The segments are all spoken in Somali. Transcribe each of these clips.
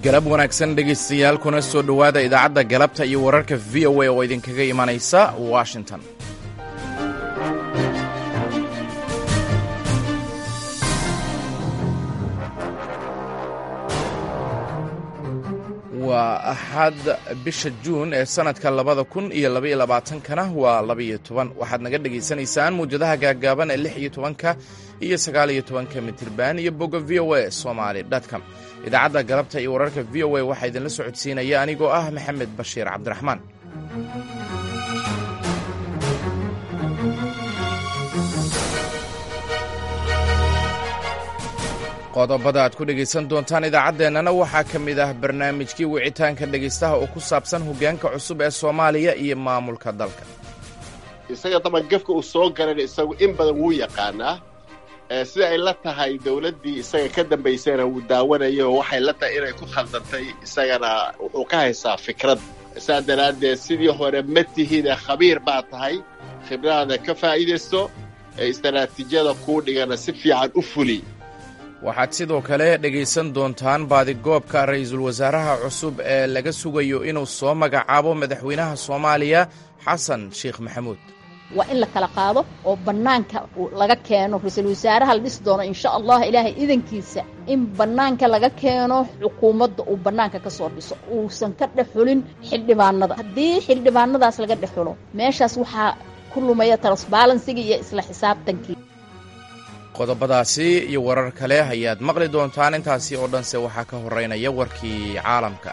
galab wanaagsan dhegaystayaal kuna soo dhowaada idaacadda galabta iyo wararka v o a oo idinkaga imanaysa washington. waa axad bisha juun ee sannadka 2022kana waa 12. waxaad naga dhegaysanaysaan mawjadaha gaaggaaban ee 16 iyo 19 mitirban iyo bogga v o a somali.com. idaacadda galabta iyo wararka v o a waxaa idinla socodsiinaya anigoo ah maxamed bashiir cabdiraxmaan. qodobada aad ku dhegaysan doontaan idaacaddeenana waxaa ka mid ah barnaamijkii wicitaanka dhegaystaha oo ku saabsan hoggaanka cusub ee soomaaliya iyo maamulka dalka. isaga daban gafka uu soo garan isagu in badan wuu yaqaanaa sida ay la tahay dawladdii isaga ka dambaysayna wuu daawanayo oo waxay la tahay inay ku khaldantay isagana wuxuu ka haysaa fikrad saa daraaddeed sidii hore ma tihide khabiir baa tahay khibradaada ka faa'iidaysto istaraatiijiyada kuu dhigana si fiican u fuli. waxaad sidoo kale dhegaysan doontaan baadigoobka ra'iisul wasaaraha cusub ee laga sugayo inuu soo magacaabo madaxweynaha soomaaliya xasan sheekh maxamuud. waa in la kala qaado oo bannaanka laga keeno ra'iisul wasaaraha la dhisi doono insha allah ilaahay idankiisa in bannaanka laga keeno xukuumadda uu bannaanka ka soo dhiso uusan ka dhexulin xildhibaanada. haddii xildhibaanadaas laga dhexulo meeshaas waxaa ku lumaya transbalansiga iyo isla xisaabtankii. qodobadaasi iyo warar kale ayaad maqli doontaan. intaasi oo dhanse waxaa ka horeynaya warkii caalamka.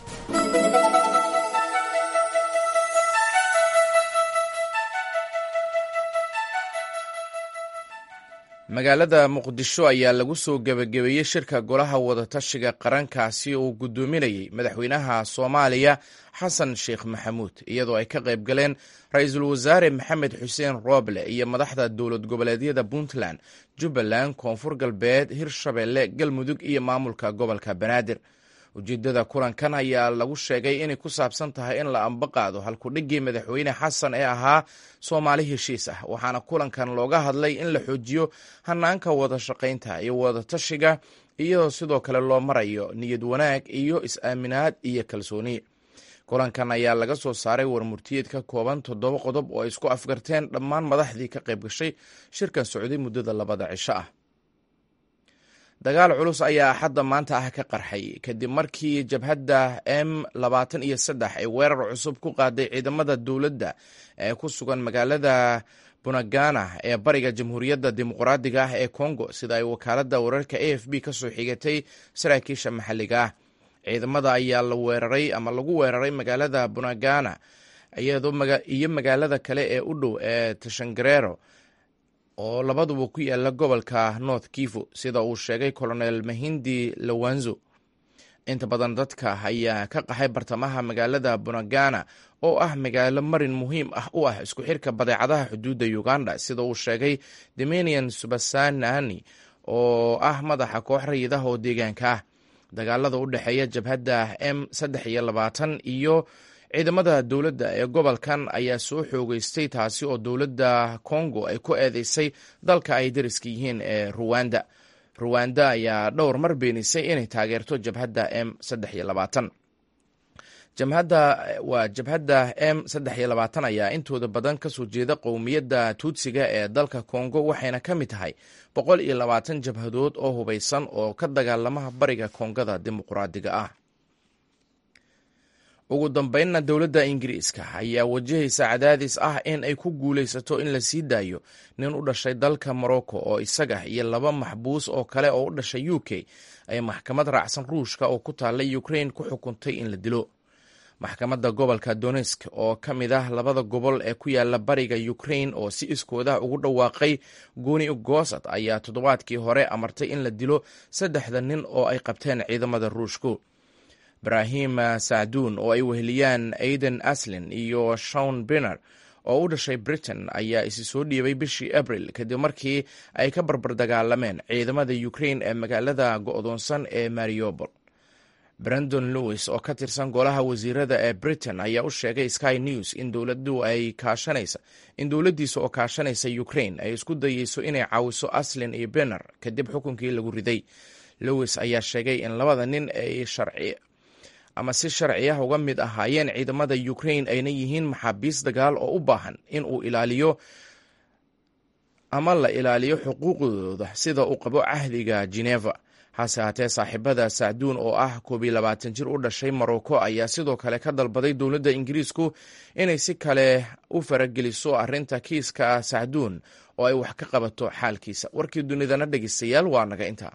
magaalada muqdisho ayaa lagu soo gebagabeeyey shirka golaha wadatashiga qarankaasi oo guddoominayay madaxweynaha soomaaliya xasan sheekh maxamuud iyadoo ay ka qayb galeen ra-iisul wasaare maxamed xuseen rooble iyo madaxda dowlad goboleedyada puntland, jubbaland, koonfur galbeed, hirshabeelle, galmudug iyo maamulka gobolka banaadir. ujeeddada kulankan ayaa lagu sheegay inay ku saabsan tahay in la ambaqaado halkudhiggii madaxweyne xasan ee ahaa soomaali heshiis ah, waxaana kulankan looga hadlay in la xoojiyo hanaanka wada shaqaynta iyo wadatashiga iyadoo sidoo kale loo marayo niyad wanaag iyo is-aaminaad iyo kalsooni. kulankan ayaa laga soo saaray warmurtiyeed ka kooban 7 qodob oo ay isku afgarteen dhammaan madaxdii ka qayb gashay shirkan socday muddada 2 cisho ah. dagaal culus ayaa axadda maanta ah ka qarxay kadib markii jabhadda M23 ay weerar cusub ku qaaday ciidamada dowladda ee ku sugan magaalada Bunagana ee bariga jamhuuriyadda dimuqraadiga ah ee Congo, sida ay wakaaladda wararka AFP ka soo xigatay saraakiisha maxalliga ah. ciidamada ayaa lagu weeraray magaalada Bunagana iyo magaalada kale ee u dhow ee Tashangarero oo labaduba ku yaala gobolka North Kivu, sida uu sheegay Colonel Mahindi Lawanzo. inta badan dadka ayaa ka qaxay bartamaha magaalada Bunagana oo ah magaalo marin muhiim ah u ah isku xirka badeecadaha xuduudda Uganda, sida uu sheegay Dominion Subasanani oo ah madaxa koox rayidah oo deegaanka ah. dagaalada u dhexeeya jabhadda M23 iyo ciidamada dowladda ee gobolkan ayaa soo xoogeystay, taasi oo dowladda Congo ay ku eedeysay dalka ay dariska yihiin ee Rwanda ayaa dhowr mar beenisay inay taageerto jabhadda M23. jabhadda M23 ayaa intooda badan ka soo jeeda qowmiyadda Tuutsiga ee dalka Congo, waxayna ka mid tahay 120 jabhadood oo hubaysan oo ka dagaalama bariga Kongada dimuqraadiga ah. ugu dambeynna dowladda Ingiriiska ayaa wajahaysa cadaadis ah in ay ku guulaysato in la sii daayo nin u dhashay dalka Morocco oo isaga iyo 2 maxbuus oo kale oo u dhashay UK ay maxkamad raacsan Ruushka oo ku taalla Ukraine ku xukuntay in la dilo. maxkamadda gobolka Donetsk oo ka mid ah 2 gobol ee ku yaala bariga Ukraine oo si iskooda ugu dhawaaqay gooni goosad ayaa toddobaadkii hore amartay in la dilo 3 nin oo ay qabteen ciidamada Ruushku. Ibrahim Saaduun oo ay weheliyaan Aiden Aslin iyo Sean Bernard oo u dhashay Britain ayaa isi soo dhiibay bishii Abril kadib markii ay ka barbar dagaalameen ciidamada Ukraine ee magaalada go'doonsan ee Mariupol. Brandon Lewis oo ka tirsan golaha wasiirada ee Britain ayaa u sheegay Sky News in dowladdiisa oo kaashanaysa Ukraine ay isku dayeyso inay caawiso Aslin iyo Bernard kadib xukunkii lagu riday. lewis ayaa sheegay in labada nin ay si sharci ah uga mid ahaayeen ciidamada Ukraine ayna yihiin maxaabiis dagaal oo u baahan in uu ilaaliyo ama la ilaaliyo xuquuqdooda sida uu qabo cahdiga Geneva. hase haatee saaxiibada Sacduun oo ah 22 jir u dhashay Morocco ayaa sidoo kale ka dalbaday dowladda Ingiriisku inay si kale u farageliso arrinta kiiska Sacduun oo ay wax ka qabato xaalkiisa. warkii dunidana dhegeystayaal waa naga intaa.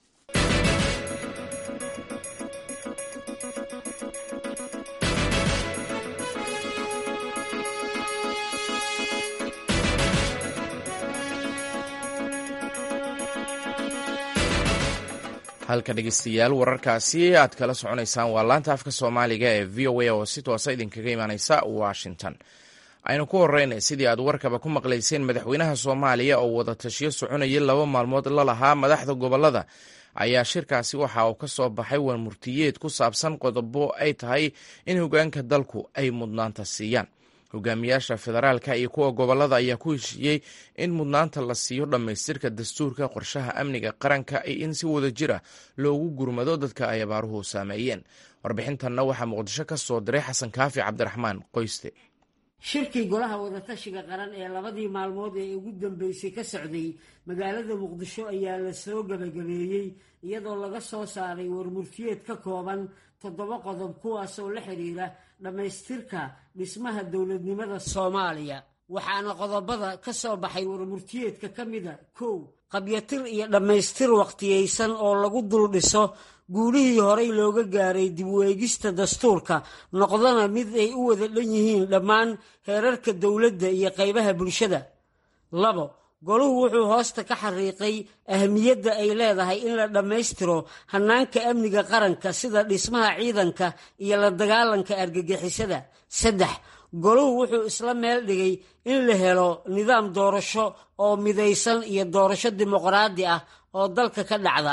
halka dhegeystayaal wararkaasi aad kala soconaysaan waa laanta afka Soomaaliga ee VOA oo si toosa idinkaga imaanaysa Washington. aynu ku horreynay sidii aad warkaba ku maqlayseen madaxweynaha Soomaaliya oo wada tashiyo soconayay 2 maalmood la lahaa madaxda gobolada ayaa shirkaasi waxa uu ka soo baxay warmurtiyeed ku saabsan qodobo ay tahay in hoggaanka dalku ay mudnaanta siiyaan. hogaamiyaasha federaalka iyo kuwa gobolada ayaa ku heshiiyey in mudnaanta la siiyo dhammaystirka dastuurka, qorshaha amniga qaranka iyo in si wada jira loogu gurmado dadka ay abaaruhu saameeyeen. warbixintanna waxaa muqdisho ka soo diray xasan kaafi cabdiraxmaan qoyste. shirkii golaha wadatashiga qaran ee 2 maalmood ee ugu dambeysay ka socday magaalada muqdisho ayaa la soo gabagabeeyey iyadoo laga soo saaray warmurtiyeed ka kooban 7 qodob kuwaasoo la xiriira dhammaystirka dhismaha dowladnimada Soomaaliya. waxaana qodobada ka soo baxay warmurtiyeedka ka mida 1 qabyatir iyo dhammaystir waqtiyeysan oo lagu dul dhiso guulihii horey looga gaaray dib u eegista dastuurka, noqdana mid ay u wada dhan yihiin dhammaan heerarka dowladda iyo qaybaha bulshada. 2 goluhu wuxuu hoosta ka xariiqay ahmiyadda ay leedahay in la dhammaystiro hannaanka amniga qaranka sida dhismaha ciidanka iyo la dagaalanka argagixisada. 3 goluhu wuxuu isla meel dhigay in la helo nidaam doorasho oo midaysan iyo doorasho dimuqraadi ah oo dalka ka dhacda.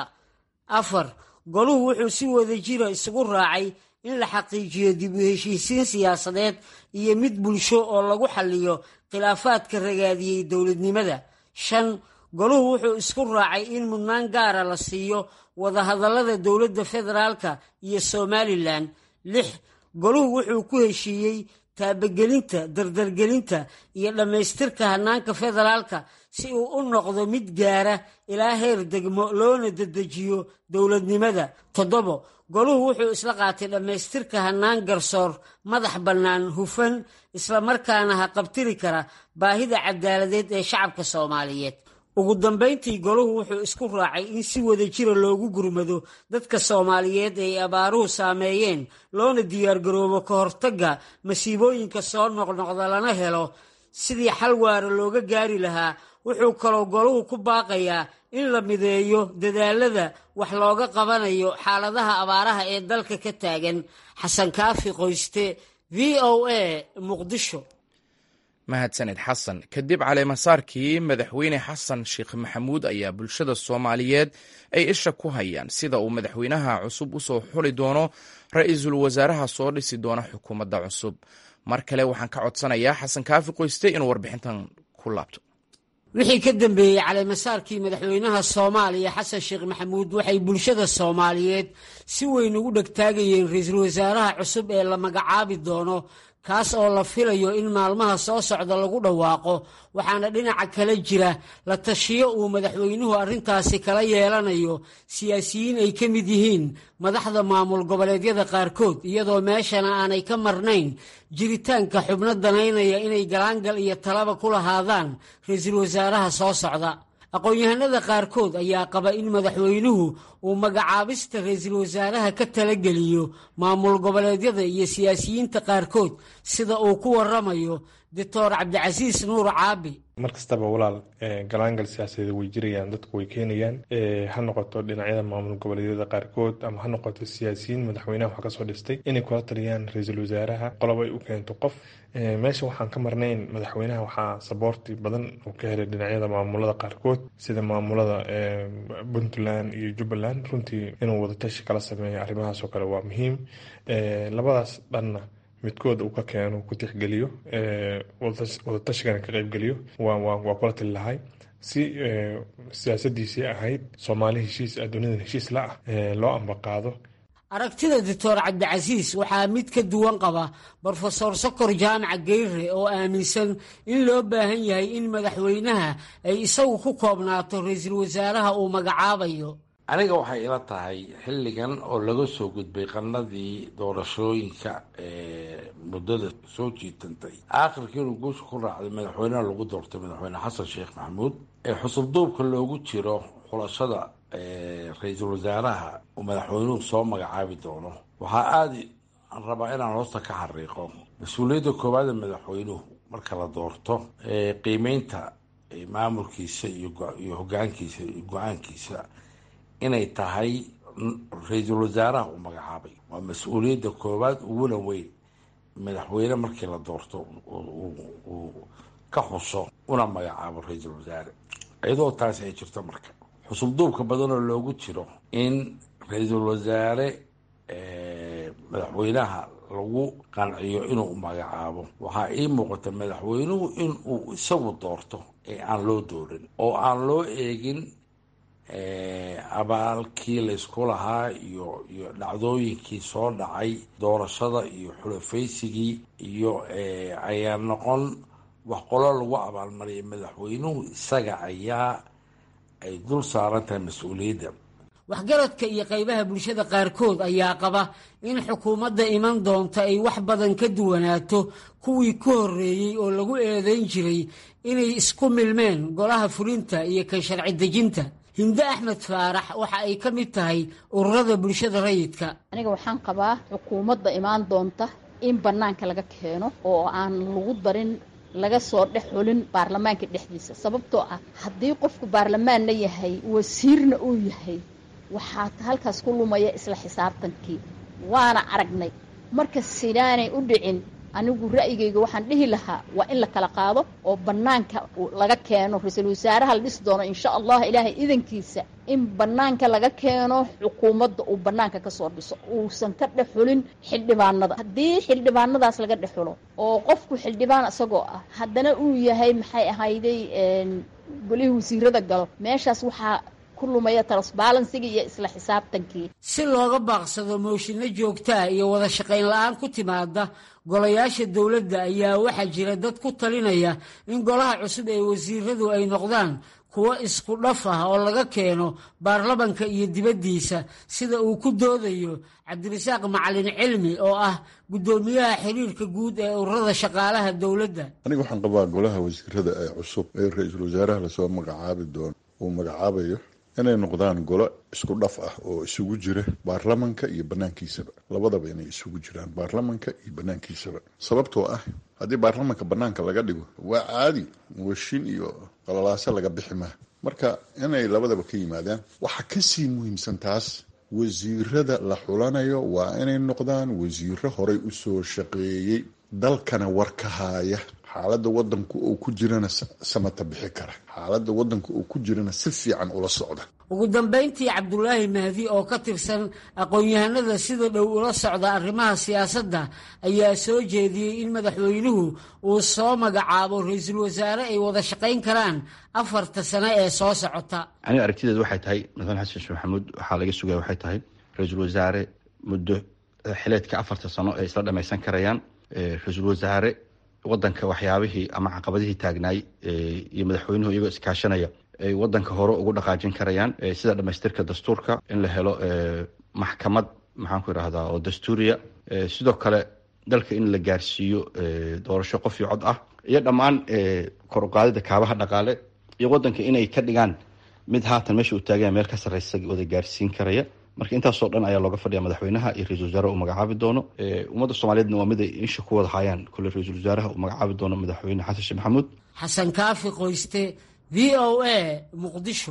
4 goluhu wuxuu si wada jira isugu raacay in la xaqiijiyo dib u heshiisiin siyaasadeed iyo mid bulsho oo lagu xalliyo khilaafaadka ragaadiyey dowladnimada. 5 goluhu wuxuu isku raacay in mudnaan gaara la siiyo wadahadallada dowladda federaalka iyo Somaliland. 6 goluhu wuxuu ku heshiiyey taabagelinta, dardargelinta iyo dhammaystirka hannaanka federaalka si uu u noqdo mid gaara ilaa heer degmo loona dedejiyo dowladnimada. 7 goluhu wuxuu isla qaatay dhammaystirka hannaan garsoor madax bannaan, hufan, isla markaana haqabtiri kara baahida cadaaladeed ee shacabka Soomaaliyeed. ugu dambayntii goluhu wuxuu isku raacay in si wada jira loogu gurmado dadka Soomaaliyeed ee abaaruhu saameeyeen, loona diyaargaroobo ka hortagga masiibooyinka soo noqnoqda lana helo sidii xal waara looga gaari lahaa. wuxuu kaloo goluhu ku baaqayaa in la mideeyo dadaalada wax looga qabanayo xaaladaha abaaraha ee dalka ka taagan. xasan kaafi qoyste, VOA, Muqdisho. mahadsanid xasan. kadib caleemasaarkii madaxweyne xasan sheekh maxamuud ayaa bulshada Soomaaliyeed ay isha ku hayaan sida uu madaxweynaha cusub u soo xuli doono ra'iisul wasaaraha soo dhisi doona xukuumadda cusub. mar kale waxaan ka codsanayaa xasan kaafi qoyste inuu warbixintan ku laabto. wixii ka dambeeyey caleemasaarkii madaxweynaha Soomaaliya xasan sheekh maxamuud waxay bulshada Soomaaliyeed si weyn ugu dhagtaagayeen ra'iisul wasaaraha cusub ee la magacaabi doono, kaas oo la filayo in maalmaha soo socda lagu dhawaaqo. waxaana dhinaca kale jira la tashiyo uu madaxweynuhu arrintaasi kala yeelanayo siyaasiyiin ay ka mid yihiin madaxda maamul goboleedyada qaarkood, iyadoo meeshana aanay ka marnayn jiritaanka xubno danaynaya inay galaangal iyo talaba ku lahaadaan ra'iisul wasaaraha soo socda. aqoon-yahanada qaarkood ayaa qaba in madaxweynuhu uu magacaabista ra'iisul wasaaraha ka talageliyo maamul goboleedyada iyo siyaasiyiinta qaarkood, sida uu ku waramayo Dr. Cabdicasiis Nuur Caabi. mar kastaba walaal galaangal siyaasadeed way jirayaan, dadku way keenayaan, ha noqoto dhinacyada maamul goboleedyada qaarkood ama ha noqoto siyaasiyiin madaxweynaha wax ka soo dhistay inay kula taliyaan ra'iisul wasaaraha qolob ay u keento qof. meesha waxaan ka marnayn madaxweynaha waxaa saboorti badan uu ka helay dhinacyada maamulada qaarkood sida maamulada Puntland iyo Jubbaland. runtii inuu wadatashi kala sameeyo arrimahaas oo kale waa muhiim. labadaas dhanna midkood uu ka keeno ku tixgeliyo wadatashigan ka qaybgeliyo waa kula tali lahay. si siyaasadiisii ahayd soomaali heshiis ah dunidan heshiis la ah loo ambaqaado. aragtida doctor cabdicasiis waxaa mid ka duwan qaba brofesor sokor jaamac geyre oo aaminsan in loo baahan yahay in madaxweynaha ay isagu ku koobnaato ra-iisul wasaaraha uu magacaabayo. aniga waxay ila tahay xilligan oo laga soo gudbay qarnadii doorashooyinka muddada soo jiitantay aakhirkii inuu guusha ku raacday madaxweynaha lagu doortay madaxweyne xasan sheekh maxamuud ee xusubduubka loogu jiro xulashada ra-iisul wasaaraha uu madaxweynuhu soo magacaabi doono. waxaa aada rabaa inaan hoosta ka xariiqo mas-uuliyadda koowaad ee madaxweynuhu marka la doorto qiimeynta maamulkiisa iyo hogaankiisa iyo go-aankiisa inay tahay ra-iisul wasaaraha uu magacaabay. waa mas-uuliyadda koowaad uguna weyn madaxweyne markii la doorto uu ka xuso una magacaabo ra-iisul wasaare. iyadoo taasi ay jirto marka xusubduubka badanoo loogu jiro in ra-iisul wasaare madaxweynaha lagu qanciyo inuu magacaabo, waxaa ii muuqata madaxweynuhu inuu isagu doorto ee aan loo doorin oo aan loo eegin abaalkii laysku lahaa iyo dhacdooyinkii soo dhacay doorashada iyo xulafaysigii iyo ayaa noqon wax qolo lagu abaalmariyay. madaxweynuhu isaga ayaa ay dul saaran tahay mas-uuliyadda. waxgaradka iyo qaybaha bulshada qaarkood ayaa qaba in xukuumadda iman doonta ay wax badan ka duwanaato kuwii ka horreeyey oo lagu eedayn jiray inay isku milmeen golaha fulinta iyo kan sharci dejinta. hinde axmed faarax waxa ay ka mid tahay ururada bulshada rayidka. aniga waxaan qabaa xukuumadda imaan doonta in bannaanka laga keeno oo aan lagu darin laga soo dhex xulin baarlamaanka dhexdiisa. sababtoo ah haddii qofku baarlamaanna yahay wasiirna uu yahay waxaa halkaas ku lumaya isla xisaabtankii. waana aragnay marka sidaanay u dhicin anigu ra'yigayga waxaan dhihi lahaa waa in la kala qaado oo bannaanka laga keeno ra-iisul wasaaraha la dhisi doono insha allah ilaahay idankiisa in bannaanka laga keeno xukuumadda uu bannaanka ka soo dhiso uusan ka dhex xulin xildhibaanada. haddii xildhibaanadaas laga dhex xulo oo qofku xildhibaan isagoo ah haddana uu yahay maxay ahayday golihii wasiirada galo meeshaas waxaa kulumaya transbalansiga iyo isla xisaabtankii. si looga baaqsado mooshinno joogtaa iyo wada shaqayn la-aan ku timaada golayaasha dowladda ayaa waxaa jira dad ku talinaya in golaha cusub ee wasiiradu ay noqdaan kuwo isku dhaf ah oo laga keeno baarlamanka iyo dibaddiisa sida uu ku doodayo cabdirasaaq macalin cilmi oo ah guddoomiyaha xiriirka guud ee ururada shaqaalaha dowladda. aniga waxaan qabaa golaha wasiirada ee cusub ee ra-iisul wasaaraha lasoo magacaabi doono uu magacaabayo inay noqdaan golo isku dhaf ah oo isugu jira baarlamanka iyo banaankiisaba. labadaba inay isugu jiraan baarlamanka iyo banaankiisaba. sababtoo ah haddii baarlamanka banaanka laga dhigo waa caadi washin iyo qalalaaso laga bixi maa. marka inay labadaba ka yimaadaan. waxa kasii muhiimsan taas wasiirada la xulanayo waa inay noqdaan wasiiro horey usoo shaqeeyey dalkana war ka haaya xaaladda wadanku uu ku jirana samata bixi kara xaaladda wadanku uu ku jirana si fiican ula socda. ugu dambayntii cabdulaahi mahdi oo ka tirsan aqoon-yahanada sida dhow ula socda arrimaha siyaasadda ayaa soo jeediyey in madaxweynuhu uu soo magacaabo ra-iisul wasaare ay wada shaqayn karaan 4 sano ee soo socota. aniga aragtideedu waxay tahay madaxweyne xasan sheekh maxamuud waxaa laga sugaya waxay tahay ra-iisul wasaare muddo xileedka 4 sano ay isla dhamaysan karayaan. ra-iisul wasaare wadanka waxyaabihii ama caqabadihii taagnaay iyo madaxweynuhu iyagoo iskaashanaya ay wadanka hore ugu dhaqaajin karayaan sida dhamaystirka dastuurka in la helo maxkamad maxaanku idhahdaa oo dastuuriya, sidoo kale dalka in la gaarsiiyo doorasho qof iyo cod ah, iyo dhammaan kor u qaadida kaabaha dhaqaale iyo wadanka inay ka dhigaan mid haatan meesha uu taagaya meel ka sarreysa wada gaarsiin karaya. marka intaasoo dhan ayaa looga fadhiya madaxweynaha iyo ra-iisul wasaare uu magacaabi doono. ummadda soomaaliyeedna waa mid ay insha ku wada hayaan kule ra-iisul wasaaraha uu magacaabi doono madaxweyne xasan sheekh maxamuud. xasan kaafi qoyste, v o a, muqdisho.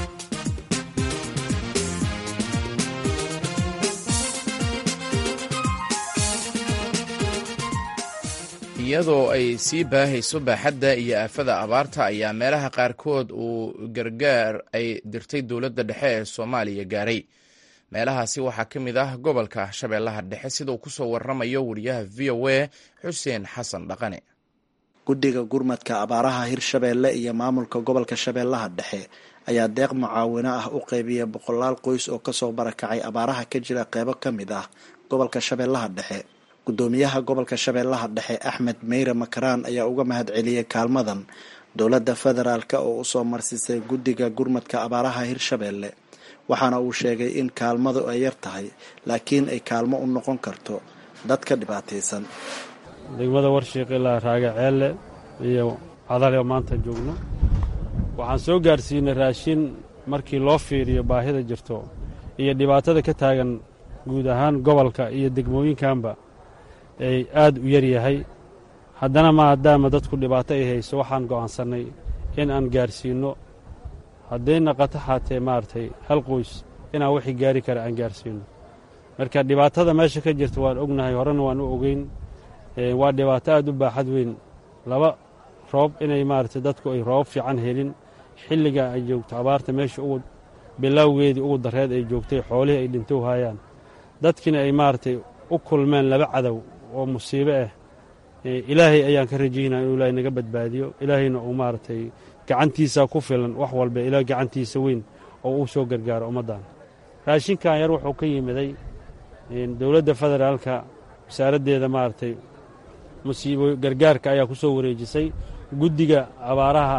iyadoo ay sii baahayso baaxadda iyo aafada abaarta ayaa meelaha qaarkood uu gargaar ay dirtay dowladda dhexe ee soomaaliya gaaray. meelahaasi waxaa ka mid ah gobolka shabeellaha dhexe sida uu ku soo waramayo wariyaha v o a xuseen xasan dhaqane. guddiga gurmadka abaaraha Hirshabeelle iyo maamulka gobolka Shabeellaha Dhexe ayaa deeq mucaawino ah u qeybiya 100 qoys oo kasoo barakacay abaaraha ka jira qeybo ka mid ah gobolka Shabeellaha Dhexe. Gudoomiyaha gobolka Shabeellaha Dhexe Axmed Meyre Makaraan ayaa uga mahadceliyay kaalmadan dowladda federaalka oo u soo marsisay guddiga gurmadka abaaraha Hirshabeelle, waxaana uu sheegay in kaalmadu ay yar tahay laakiin ay kaalmo u noqon karto dadka dhibaataysan. degmada Warshiiq ilaa Raagaceelle iyo Cadale oo maanta joogno waxaan soo gaarsiinay raashin markii loo fiiriyo baahida jirto iyo dhibaatada ka taagan guud ahaan gobolka iyo degmooyinkanba ay aad u yar yahay. haddana maadaama dadku dhibaato ay hayso waxaan go'aansanay in aan gaarsiino haddayna qataxaatee maartay hal qoys inaan wixii gaari kara aan gaarsiino. marka dhibaatada meesha ka jirta waan ognahay, horena waan u ogeyn. waa dhibaato aad u baaxad weyn, laba roob inay maartay dadku ay roob fiican helin xilliga ay joogto abaarta meesha ugu bilowgeedii ugu dareed ay joogtay, xoolihii ay dhinto hayaan, dadkina ay maartay u kulmeen laba cadow oo musiibo ah. ilaahay ayaan ka rajaynaa inuu ilaahay naga badbaadiyo, ilaahayna uu maartay gacantiisa ku filan wax walba, ilaahay gacantiisa weyn oo uu soo gargaaro ummaddan. raashinkan yar wuxuu ka yimiday dowladda federaalka wasaaraddeeda maartay musiibo gargaarka ayaa ku soo wareejisay guddiga abaaraha,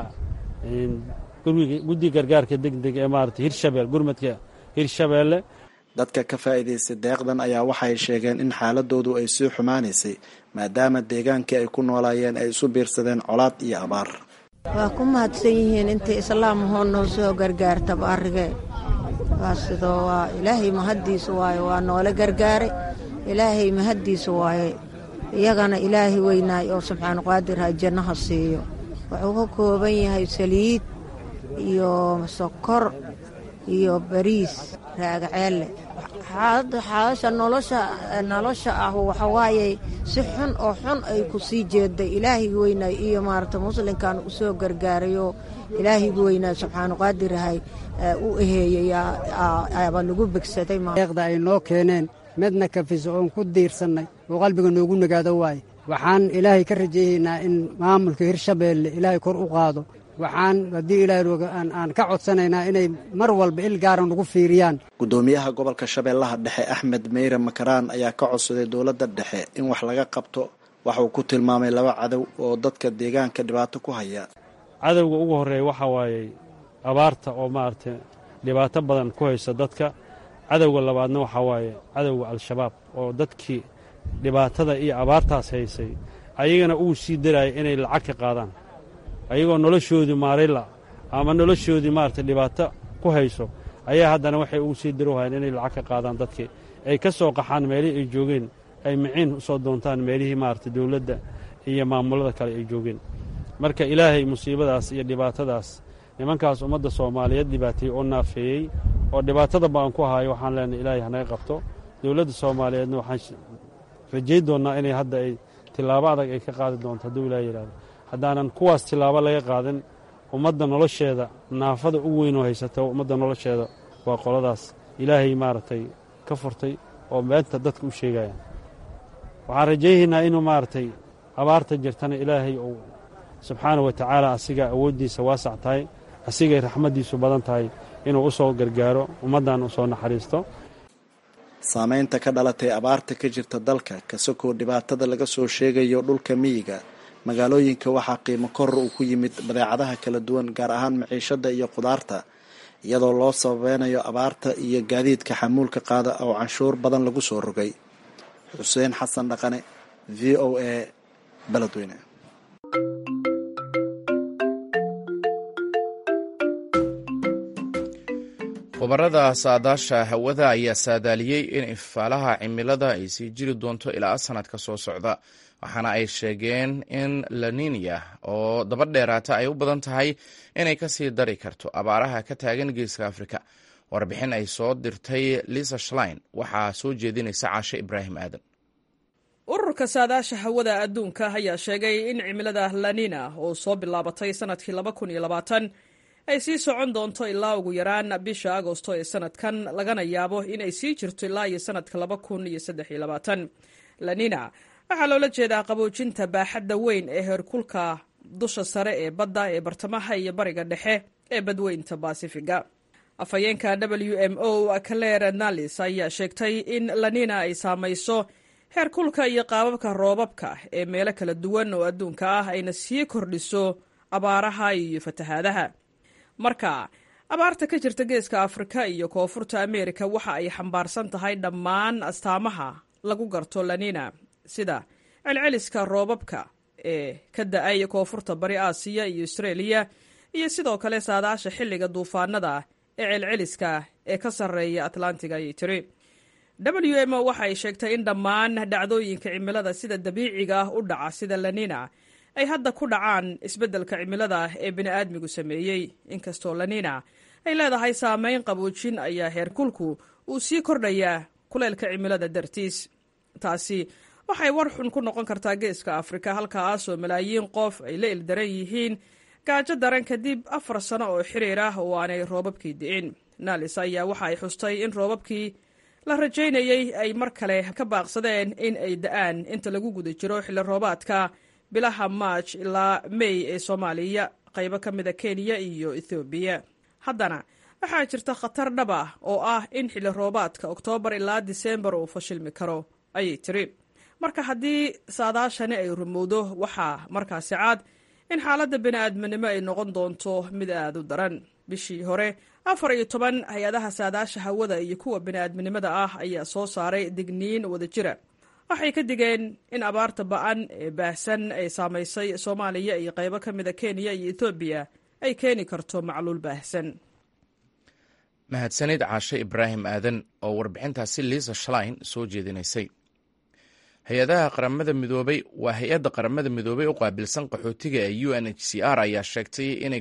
guddiga gargaarka degdeg ee maartay Hirshabeelle, gurmadka Hirshabeelle. dadka ka faa'iidaystay deeqdan ayaa waxay sheegeen in xaaladoodu ay sii xumaanaysay maadaama deegaankii ay ku noolaayeen ay isu biirsadeen colaad iyo abaar. waa ku mahadsan yihiin intii islaamahoo noo soo gargaarta baarige. waa sidoo waa ilaahay mahaddiisa waaye, waa noole gargaaray, ilaahay mahaddiisa waaye. iyagana ilaahay weynaay oo subxaanu qaadir ha jannaha siiyo. wuxuu ka kooban yahay saliid iyo sokor iyo bariis. Raagaceelle xaaladda nolosha ah waxa waaye si xun oo xun ay ku sii jeeday. ilaahay weynay iyo maarta muslimkan u soo gargaarayo, ilaahay weynay subxaanu qaadirahay u eheeyay aba lagu bigsaday. deeqda ay noo keeneen midna kafiso oon ku diirsanay oo qalbiga noogu nagaado waaye. waxaan ilaahay ka rajaynaynaa in maamulka Hirshabeelle ilaahay kor u qaado. waxaan haddii ilaahay aan ka codsanaynaa inay mar walba il gaaran ugu fiiriyaan. gudoomiyaha gobolka Shabeellaha Dhexe Axmed Meyre Makaraan ayaa ka codsaday dowladda dhexe in wax laga qabto. waxa uu ku tilmaamay laba cadow oo dadka deegaanka dhibaato ku haya. cadowga ugu horeeya waxa waaye abaarta oo maartay dhibaato badan ku haysa dadka. cadowga labaadna waxa waaye cadowga al-shabaab oo dadkii dhibaatada iyo abaartaas haysay ayagana uu sii darayay inay lacag ka qaadaan, ayagoo noloshoodii maarayla ama noloshoodii maartay dhibaato ku hayso ayaa haddana waxay ugu sii dirohayeen inay lacag ka qaadaan dadkii, ay ka soo qaxaan meelihii ay joogeen, ay miciin u soo doontaan meelihii maartay dowladda iyo maamulada kale ay joogeen. marka ilaahay musiibadaas iyo dhibaatadaas nimankaas ummadda Soomaaliyeed dhibaatay oo naafeeyey oo dhibaatada baan ku hayo, waxaan leenahay ilaahay hanaga qabto. dowladda Soomaaliyeedna waxaan rajayn doonaa inay hadda ay tilaabo adag ay ka qaadi doonto hadduu ilaahay yidhaahdo. haddaanan kuwaas tilaabo laga qaadan ummadda nolosheeda naafada u weyn oo haysata ummadda nolosheeda waa qoladaas ilaahay maaragtay ka furtay oo beenta dadka u sheegayaan. waxaan rajaynaynaa inuu maaragtay abaarta jirtana ilaahay uu subxaanahu wa tacaala asiga awooddiisa waasac tahay, asigay raxmaddiisu badan tahay inuu u soo gargaaro ummaddan u soo naxariisto. saamaynta ka dhalatay abaarta ka jirta dalka kasakoo dhibaatada laga soo sheegayo dhulka miyiga, magaalooyinka waxaa qiimo koror uu ku yimid badeecadaha kala duwan, gaar ahaan maciishada iyo qudaarta, iyadoo loo sababeynayo abaarta iyo gaadiidka xamuulka qaada oo canshuur badan lagu soo rogay. Xuseen Xasan Dhaqane, VOA, Beledweyne. khubarada saadaasha hawada ayaa saadaaliyey in ifaalaha cimilada ay sii jiri doonto ilaa sanadka soo socda, waxaana ay sheegeen in La Niña oo daba dheeraata ay u badan tahay inay ka sii dari karto abaaraha ka taagan geeska Afrika. warbixin ay soo dirtay Lisa Schlein waxaa soo jeedinaysa Caashe Ibraahim Aadan. ururka saadaasha hawada adduunka ayaa sheegay in cimilada La Niña oo soo bilaabatay sanadkii 2020 ay sii socon doonto ilaa ugu yaraan bisha Agoosto ee sanadkan, lagana yaabo in ay sii jirto ilaa iyo sanadka 2023. La Niña waxaa loola jeedaa qaboojinta baaxadda weyn ee heerkulka dusha sare ee badda ee bartamaha iyo bariga dhexe ee badweynta baasifiga. afhayeenka WMO Claire Nalis ayaa sheegtay in lanina ay saamayso heerkulka iyo qaababka roobabka ee meelo kala duwan oo adduunka ah ayna sii kordhiso abaaraha iyo fatahaadaha. marka abaarta ka jirta geeska Afrika iyo koonfurta Ameerika waxa ay xambaarsan tahay dhammaan astaamaha lagu garto lanina, sida celceliska roobabka ee ka da'ay koonfurta bari Aasiya iyo Australia, iyo sidoo kale saadaasha xilliga duufaanada ee celceliska ee ka sarreeya Atlantiga ayay tiri. WMO waxa ay sheegtay in dhammaan dhacdooyinka cimilada sida dabiiciga ah u dhaca sida lanina ay hadda ku dhacaan isbeddelka cimilada ee bini'aadmigu sameeyey. inkastoo lanina ay leedahay saameyn qaboojin ayaa heerkulku uu sii kordhayaa kuleylka cimilada dartiis. taasi waxay war xun ku noqon kartaa geeska Afrika, halkaasoo malaayiin qof ay la ildaran yihiin gaajo daran kadib 4 sano oo xiriir ah oo aanay roobabkii di'in. Nalis ayaa waxa ay xustay in roobabkii la rajaynayay ay mar kale ka baaqsadeen in ay da'aan inta lagu guda jiro xilli roobaadka bilaha March ilaa May ee Soomaaliya, qaybo ka mid ah Kenya iyo Ethiopia. haddana waxaa jirta khatar dhab ah oo ah in xilli roobaadka Oktoobar ilaa Diseembar uu fashilmi karo, ayay tiri. marka haddii saadaashani ay rumowdo, waxaa markaasi cad in xaaladda bini'aadminimo ay noqon doonto mid aad u daran. bishii hore 14 hay-adaha saadaasha hawada iyo kuwa bini'aadminimada ah ayaa soo saaray digniin wada jira. waxay ka digeen in abaarta ba'an ee baahsan ay saamaysay Soomaaliya iyo qaybo ka mid a Kenya iyo Ethiopia ay keeni karto macluul baahsan. mahadsanid Caashe Ibraahim Aadan oo warbixintaasi Lisa Schlein soo jeedinaysay. hay-adaha qaramada midoobay waa hay-adda qaramada midoobay u qaabilsan qaxootiga ee UNHCR ayaa sheegtay inay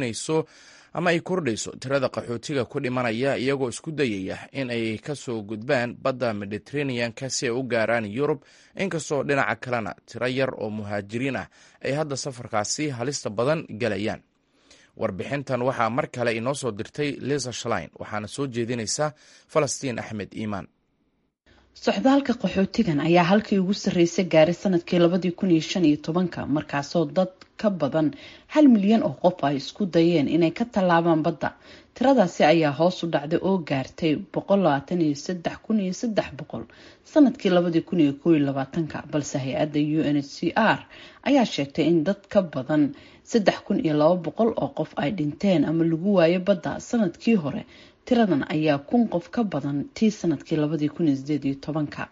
kordhayso tirada qaxootiga ku dhimanaya iyagoo isku dayaya in ay ka soo gudbaan badda Mediterranean-ka si ay u gaaraan Yurub, inkastoo dhinaca kalena tiro yar oo muhaajiriin ah ay hadda safarkaasi halista badan galayaan. warbixintan waxaa mar kale inoo soo dirtay Lisa Schlein, waxaana soo jeedinaysa Falastiin Axmed Iimaan. socdaalka qaxootigan ayaa halkii ugu sarreysay gaaray sanadkii 2015 markaasoo dad ka badan 1 milyan oo qof ay isku dayeen inay ka tallaabaan badda. tiradaasi ayaa hoos u dhacday oo gaartay 123,300 sanadkii 2021, balse hay-adda UNHCR ayaa sheegtay in dad ka badan 3,200 oo qof ay dhinteen ama lagu waayo badda sanadkii hore. tiradan ayaa 1,000 qof ka badan tii sanadkii 2018.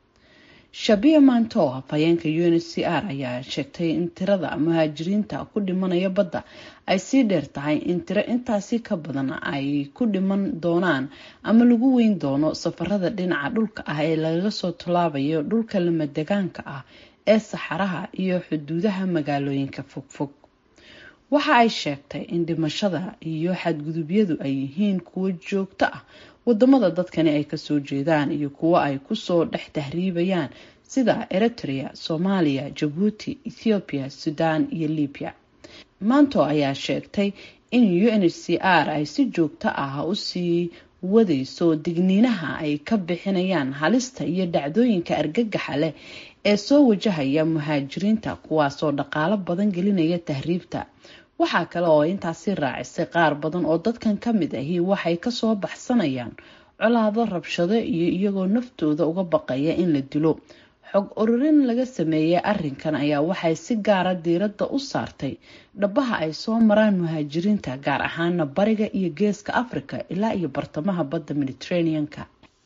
Shabia Manto, afhayeenka UNHCR, ayaa sheegtay in tirada muhaajiriinta ku dhimanaya badda ay sii dheer tahay in tiro intaasi ka badan ay ku dhiman doonaan ama lagu weyn doono safarada dhinaca dhulka ah ee laga soo tallaabayo dhulka lamadegaanka ah ee saxaraha iyo xuduudaha magaalooyinka fogfog. waxa ay sheegtay in dhimashada iyo xadgudubyadu ay yihiin kuwo joogto ah wadamada dadkani ay kasoo jeedaan iyo kuwo ay kusoo dhex tahriibayaan sida Eritrea, Soomaaliya, Djibouti, Ethiopia, Sudan iyo Libya. Manto ayaa sheegtay in UNHCR ay si joogto ah u sii wadayso digniinaha ay ka bixinayaan halista iyo dhacdooyinka argagaxa leh ee soo wajahaya muhaajiriinta, kuwaasoo dhaqaalo badan gelinaya tahriibta. waxaa kale oo intaasi raacisay qaar badan oo dadkan ka mid ahi waxay kasoo baxsanayaan colaado, rabshado iyo iyagoo naftooda uga baqaya in la dilo. xog ururin laga sameeyay arrinkan ayaa waxay si gaara diiradda u saartay dhabaha ay soo maraan muhaajiriinta, gaar ahaana bariga iyo geeska Afrika ilaa iyo bartamaha badda Mediterranean-ka.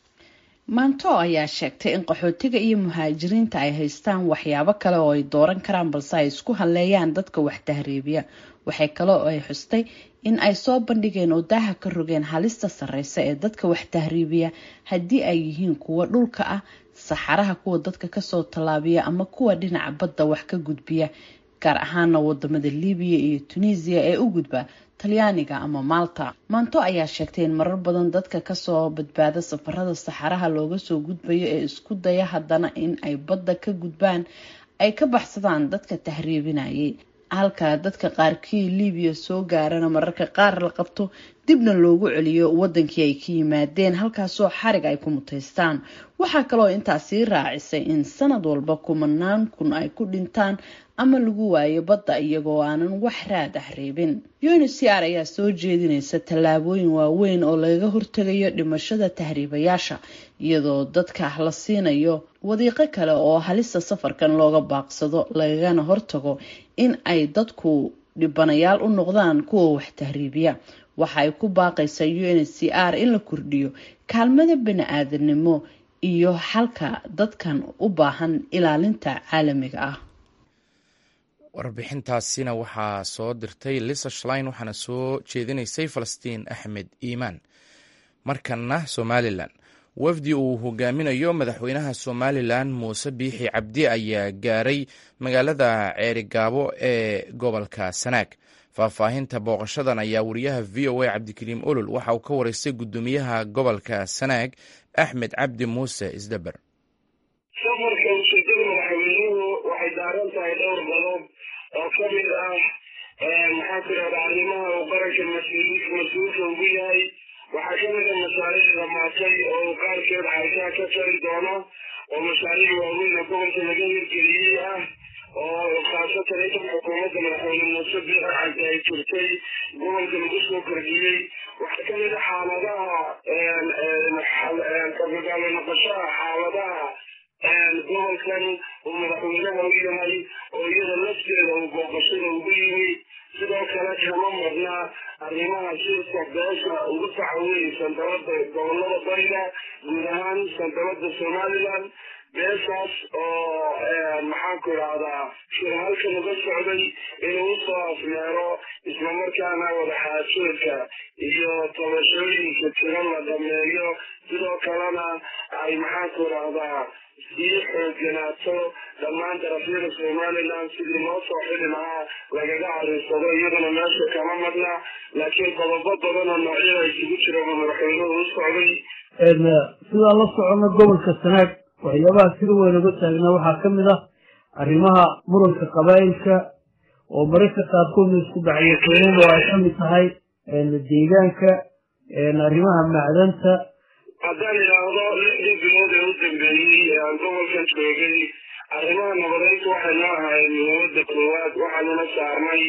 Manto ayaa sheegtay in qaxootiga iyo muhaajiriinta ay haystaan waxyaabo kale oo ay dooran karaan, balse ay isku halleeyaan dadka wax tahriibiya. waxay kale oo ay xustay in ay soo bandhigeen oo daaha ka rogeen halista sarreysa ee dadka wax tahriibiya, haddii ay yihiin kuwa dhulka ah, saxaraha, kuwa dadka kasoo tallaabiya ama kuwa dhinaca badda wax ka gudbiya, gaar ahaana wadamada Liibiya iyo Tunisia ee u gudba Talyaaniga ama Malta. Manto ayaa sheegtay in marar badan dadka kasoo badbaada safarada saxaraha looga soo gudbayo ee isku daya haddana in ay badda ka gudbaan ay ka baxsadaan dadka tahriibinayay, halka dadka qaarkii Liibiya soo gaarana mararka qaar la qabto dibna loogu celiyo wadankii ay ka yimaadeen halkaasoo xarig ay ku mutaystaan. waxaa kaloo intaasi raacisay in sanad walba 10,000 kun ay ku dhintaan ama lagu waayo badda iyagoo aanan wax raad ah reebin. UNHCR ayaa soo jeedinaysa tallaabooyin waaweyn oo lagaga hortagayo dhimashada tahriibayaasha iyadoo dadka la siinayo wadiiqo kale oo halista safarkan looga baaqsado lagana hortago in ay dadku dhibanayaal u noqdaan kuwa wax tahriibiya. waxa ay ku baaqaysaa UNHCR in la kordhiyo kaalmada bini'aadanimo iyo xalka dadkan u baahan ilaalinta caalamiga ah. warbixintaasina waxaa soo dirtay Lisa Schlein waxaana soo jeedinaysay Falastiin Axmed Iimaan. markana Somaliland, wafdi uu hogaaminayo madaxweynaha Somaliland Muuse Biixi Cabdi ayaa gaaray magaalada Ceerigaabo ee gobolka Sanaag. faahfaahinta booqashadan ayaa wariyaha VOA Cabdikariim Olol waxa uu ka wareystay gudoomiyaha gobolka Sanaag Axmed Cabdi Muuse Isdabar. safarka ujeedada madaxweynuhu waxay daaran tahay dhowr qodob oo ka mid ah maxaa ku dhahdaa arrimaha uu qaranka mas-uulka ugu yahay. waxaa ka mid ah mashaariic dhamaatay oo qaarkeed xarkaha ka tari doono oo mashaariic waaweyn oo gobolka laga hirgeliyey ah oo khaasatan inta xukuumadda madaxweyne Muuse Biixi Cabdi ay jirtay gobolka lagu soo kordhiyey. waxaa ka mid ah xaaladaha kabagaalo noqoshaha xaaladaha gobolkan uu madaxweynaha u yahay oo iyada lafteeda uu booqashada ugu yimi. sidoo kale kama marna arrimaha shirka beesha ugu tacaawiyey sandaladda gobolada bariga guud ahaan sandaladda Somaliland. beeshaas oo maxaan ku idhahdaa shir halkan uga socday inuu usoo afmeero islamarkaana wadaxaajoodka iyo tabashooyinka tiro la dhameeyo. sidoo kalena ay maxaan ku idhahdaa sii xooganaato dhammaan darafyada Somaliland sidii loo soo xili lahaa lagaga cariirsado iyadana meesha kama marna. laakiin qodobo badan oo noocyada isugu jira madaxweynuhu u socday. sidaa la socono gobolka Sanaag waxyaabaha sida weyn uga taagnaa waxaa ka mid ah arrimaha muranka qabaa'ilka oo mararka qaarkood isku dhacaya keenan oo ay ka mid tahay deegaanka arrimaha macdanta. haddaan idhaahdo 6 bilood ee u dambeeyey aan gobolkan joogay arrimaha nabadeynta waxay noo ahayd muhiimada koowaad. waxaanuna saarnay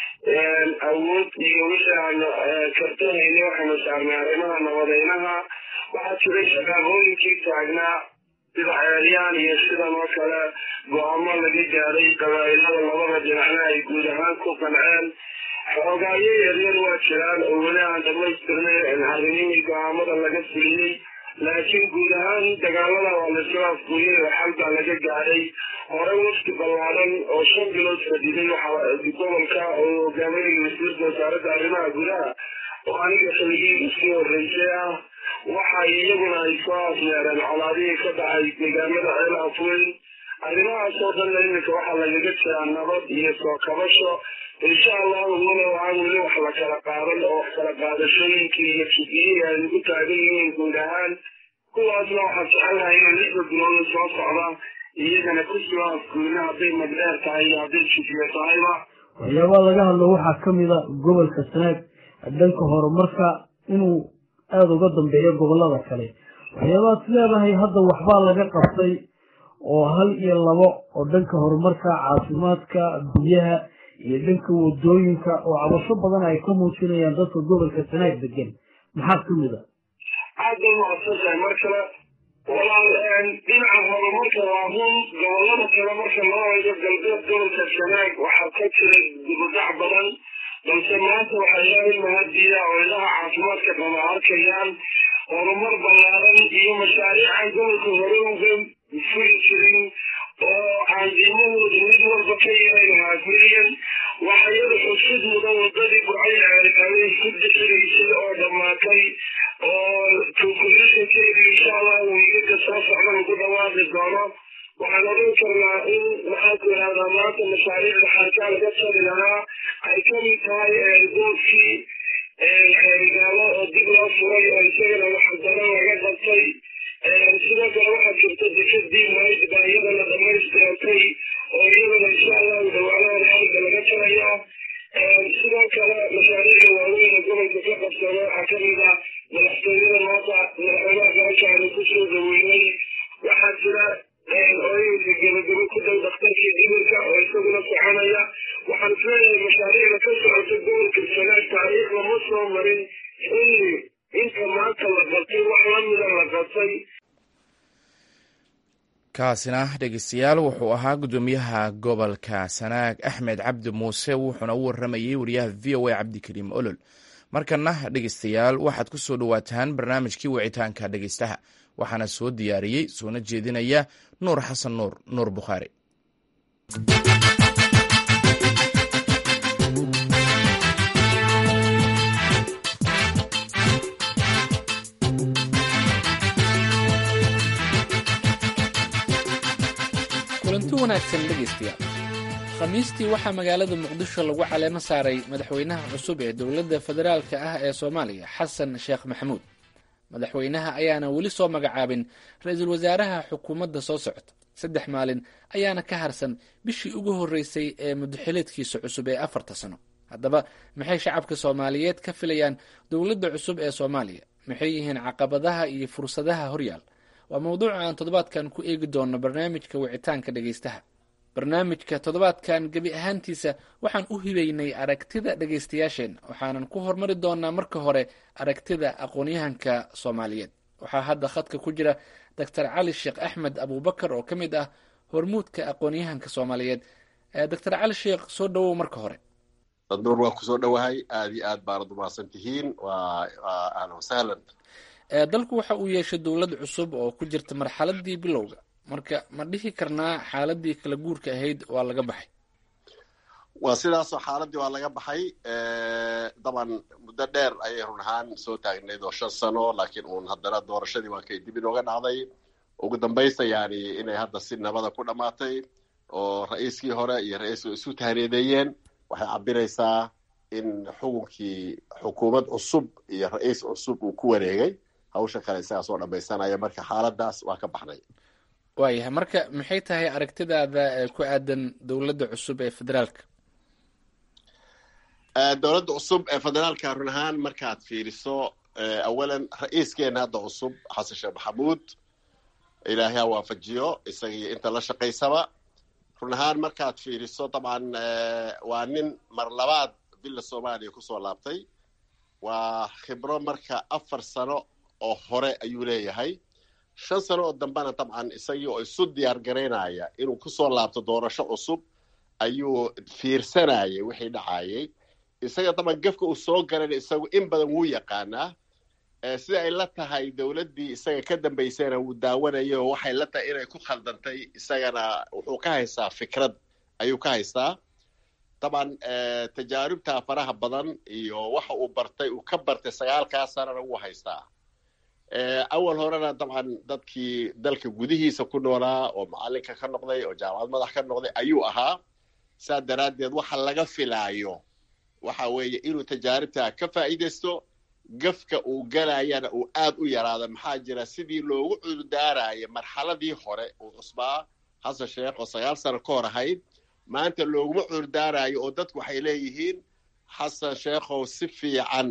awood iyo wixii aan kartanayna waxaanu saarnay arrimaha nabadeynaha. waxaa jiray shaqaaqooyinkii taagnaa sida ceeryaan iyo sidan oo kale go-aamo laga gaaray qabaa'ilada labada dhinacna ay guud ahaan ku qanceen. xoogaayo yaryar waa jiraan oo weli aan dhamaystirnay arrimihii go-aamada laga fuliyey. laakiin guud ahaan dagaalada waa lasoo afgooyey oo xal baa laga gaaray. hore wafdi ballaaran oo 5 bilood fadhiday gobolka oo hogaaminaya wasiirka wasaaradda arrimaha gudaha oo aniga xilligii usii horreysay ah. waxay iyaguna ay soo afmeereen colaadihii ka dhacay deegaamada ceel afweyn. arrimahaas oo dhan iminka waxaa lagaga jiraa nabad iyo soo kabasho. insha allahu walow aan weli wax la kala qaadan oo wax kala qaadashooyinkii iyo jidiyihii ay ugu taagan yihiin guud ahaan kuwaasna waxaan jecelnahay inay 6 bilood soo socda iyagana ku soo afguurna hadday magdheer tahay iyo hadday jidiyo tahayba. waxyaabaha laga hadlo waxaa ka mid ah gobolka Sanaag dhanka horumarka inuu aada uga dambeeyo gobolada kale. waxyaabaha sileedahay hadda waxbaa laga qabtay oo 1 iyo 2 oo dhanka horumarka caafimaadka biyaha iyo dhanka wadooyinka oo cabasho badan ay ka muujinayaan dadka gobolka Sanaag degan. maxaa ka mid ah aad u mahadsantahay mar kale walaal. dhinaca horumarka waa run gobolada kale marka loo eego galbeed gobolka Sanaag waxaa ka jira dibudhac badan balse maanta waxaa ilaahay mahadiya oo ilaha caafimaadka dhama arkayaan horumar ballaaran iyo mashaariican gobolka hore uga fuli jirin oo aan diimahooda mid walba ka yeelaynaa kulliyan. waxaa iyada xusid mudan wadadii Burcay Ceerigaabo isku dixiraysay oo dhammaatay oo conclusionkeedu insha allah wiiga soo socda lagu dhawaaqi doono. waxaan oran karnaa in maxaa ku idhahdaa maanta mashaariicda xarkaa laga tari lahaa ay ka mid tahay goobkii Ceerigaabo oo dib loo furay oo isagana waxdaran laga qabtay. sidoo kale waxaa jirta dekadii mayd baa iyadana dhamaystirantay oo iyadana insha allahu dhawaanahan xalka laga tarayaa. sidoo kale mashaariicda waaweyn ee gobolka ka qabsada soo marin xilli inta maanta la qabtay wax lamida la qabtay. kaasina dhegeystayaal wuxuu ahaa guddoomiyaha gobolka Sanaag Axmed Cabdi Muuse, wuxuuna u waramayay wariyaha VOA Cabdikariim Olol. markana dhegeystayaal waxaad ku soo dhawaataan barnaamijkii wicitaanka dhegeystaha, waxaana soo diyaariyey soona jeedinaya Nuur Xasan Nuur Bukhaari. kulanti wanaagsan dhegeystayaal. khamiistii waxaa magaalada muqdisho lagu caleemo saaray madaxweynaha cusub ee dowladda federaalka ah ee soomaaliya xasan sheekh maxamuud. madaxweynaha ayaana weli soo magacaabin ra-iisul wasaaraha xukuumadda soo socota. 3 maalin ayaana ka harsan bishii ugu horreysay ee muddaxileedkiisa cusub ee 4 sano. haddaba maxay shacabka soomaaliyeed ka filayaan dowladda cusub ee soomaaliya? maxay yihiin caqabadaha iyo fursadaha horyaal? waa mowduuca aan toddobaadkan ku eegi doono barnaamijka wicitaanka dhegeystaha. barnaamijka toddobaadkan gebi ahaantiisa waxaan u hibeynay aragtida dhegeystayaasheen, waxaanan ku hormari doonaa marka hore aragtida aqoon-yahanka soomaaliyeed. waxaa hadda khadka ku jira Dr. Cali Sheekh Axmed Abubakar oo ka mid ah hormuudka aqoon-yahanka soomaaliyeed. Dr. Cali Sheekh, soo dhawow marka hore. Nuur, waa kusoo dhawahay, aad iyo aad baanad umahadsan tihiin. waa ahlan wasahlan. dalku waxa uu yeeshay dowlad cusub oo ku jirta marxaladii bilowga, marka ma dhihi karnaa xaaladii kala guurka ahayd waa laga baxay? waa sidaasoo xaaladii waa laga baxay. daban muddo dheer ayay run ahaan soo taagnayd oo 5 sano, laakiin uun haddana doorashadii waa kay dib inooga dhacday. ugu dambaysta yani inay hadda si nabada ku dhammaatay oo ra-iiskii hore iyo ra-iisku isu tahriideeyeen, waxay cabiraysaa in xukunkii xukuumad cusub iyo ra-iis cusub uu ku wareegay. hawsha kale isagaa soo dhamaysanaya, marka xaaladaas waa ka baxnay. waayahay, marka maxay tahay aragtidaada ku aadan dowladda cusub ee federaalka? dowladda cusub ee federaalka run ahaan markaad fiiriso, awalan ra-iiskeena hadda cusub xasan sheekh maxamuud, ilaahay ha waafajiyo isagii inta la shaqaysaba. run ahaan markaad fiiriso dabcan waa nin mar labaad villa soomaaliya kusoo laabtay. waa khibro marka 4 sano oo hore ayuu leeyahay. 5 sano oo dambena dabcan isagii oo isu diyaar garaynaya inuu kusoo laabto doorasho cusub ayuu fiirsanayay wixii dhacayay. isaga dabcan gafka uu soo garan isagu in badan wuu yaqaanaa. sida ay la tahay dowladdii isaga ka dambaysayna wuu daawanayay oo waxay la tahay inay ku khaldantay, isagana wuxuu ka haystaa fikrad ayuu ka haystaa. dabcan tajaaribta faraha badan iyo waxa uu bartay uu ka bartay 9 sanana wuu haystaa. awal horena dabcan dadkii dalka gudihiisa ku noolaa oo macalinka ka noqday oo jaamacad madax ka noqday ayuu ahaa. saa daraaddeed waxa laga filaayo waxa weeye inuu tajaaribta ka faa'iidaysto, gafka uu galayana uu aad u yaraado. maxaa jira sidii loogu cudurdaaraya marxaladii hore uu cusbaa xasan sheekh oo 9 sano ka hor ahayd, maanta looguma cudurdaarayo oo dadku waxay leeyihiin xasan sheekhow si fiican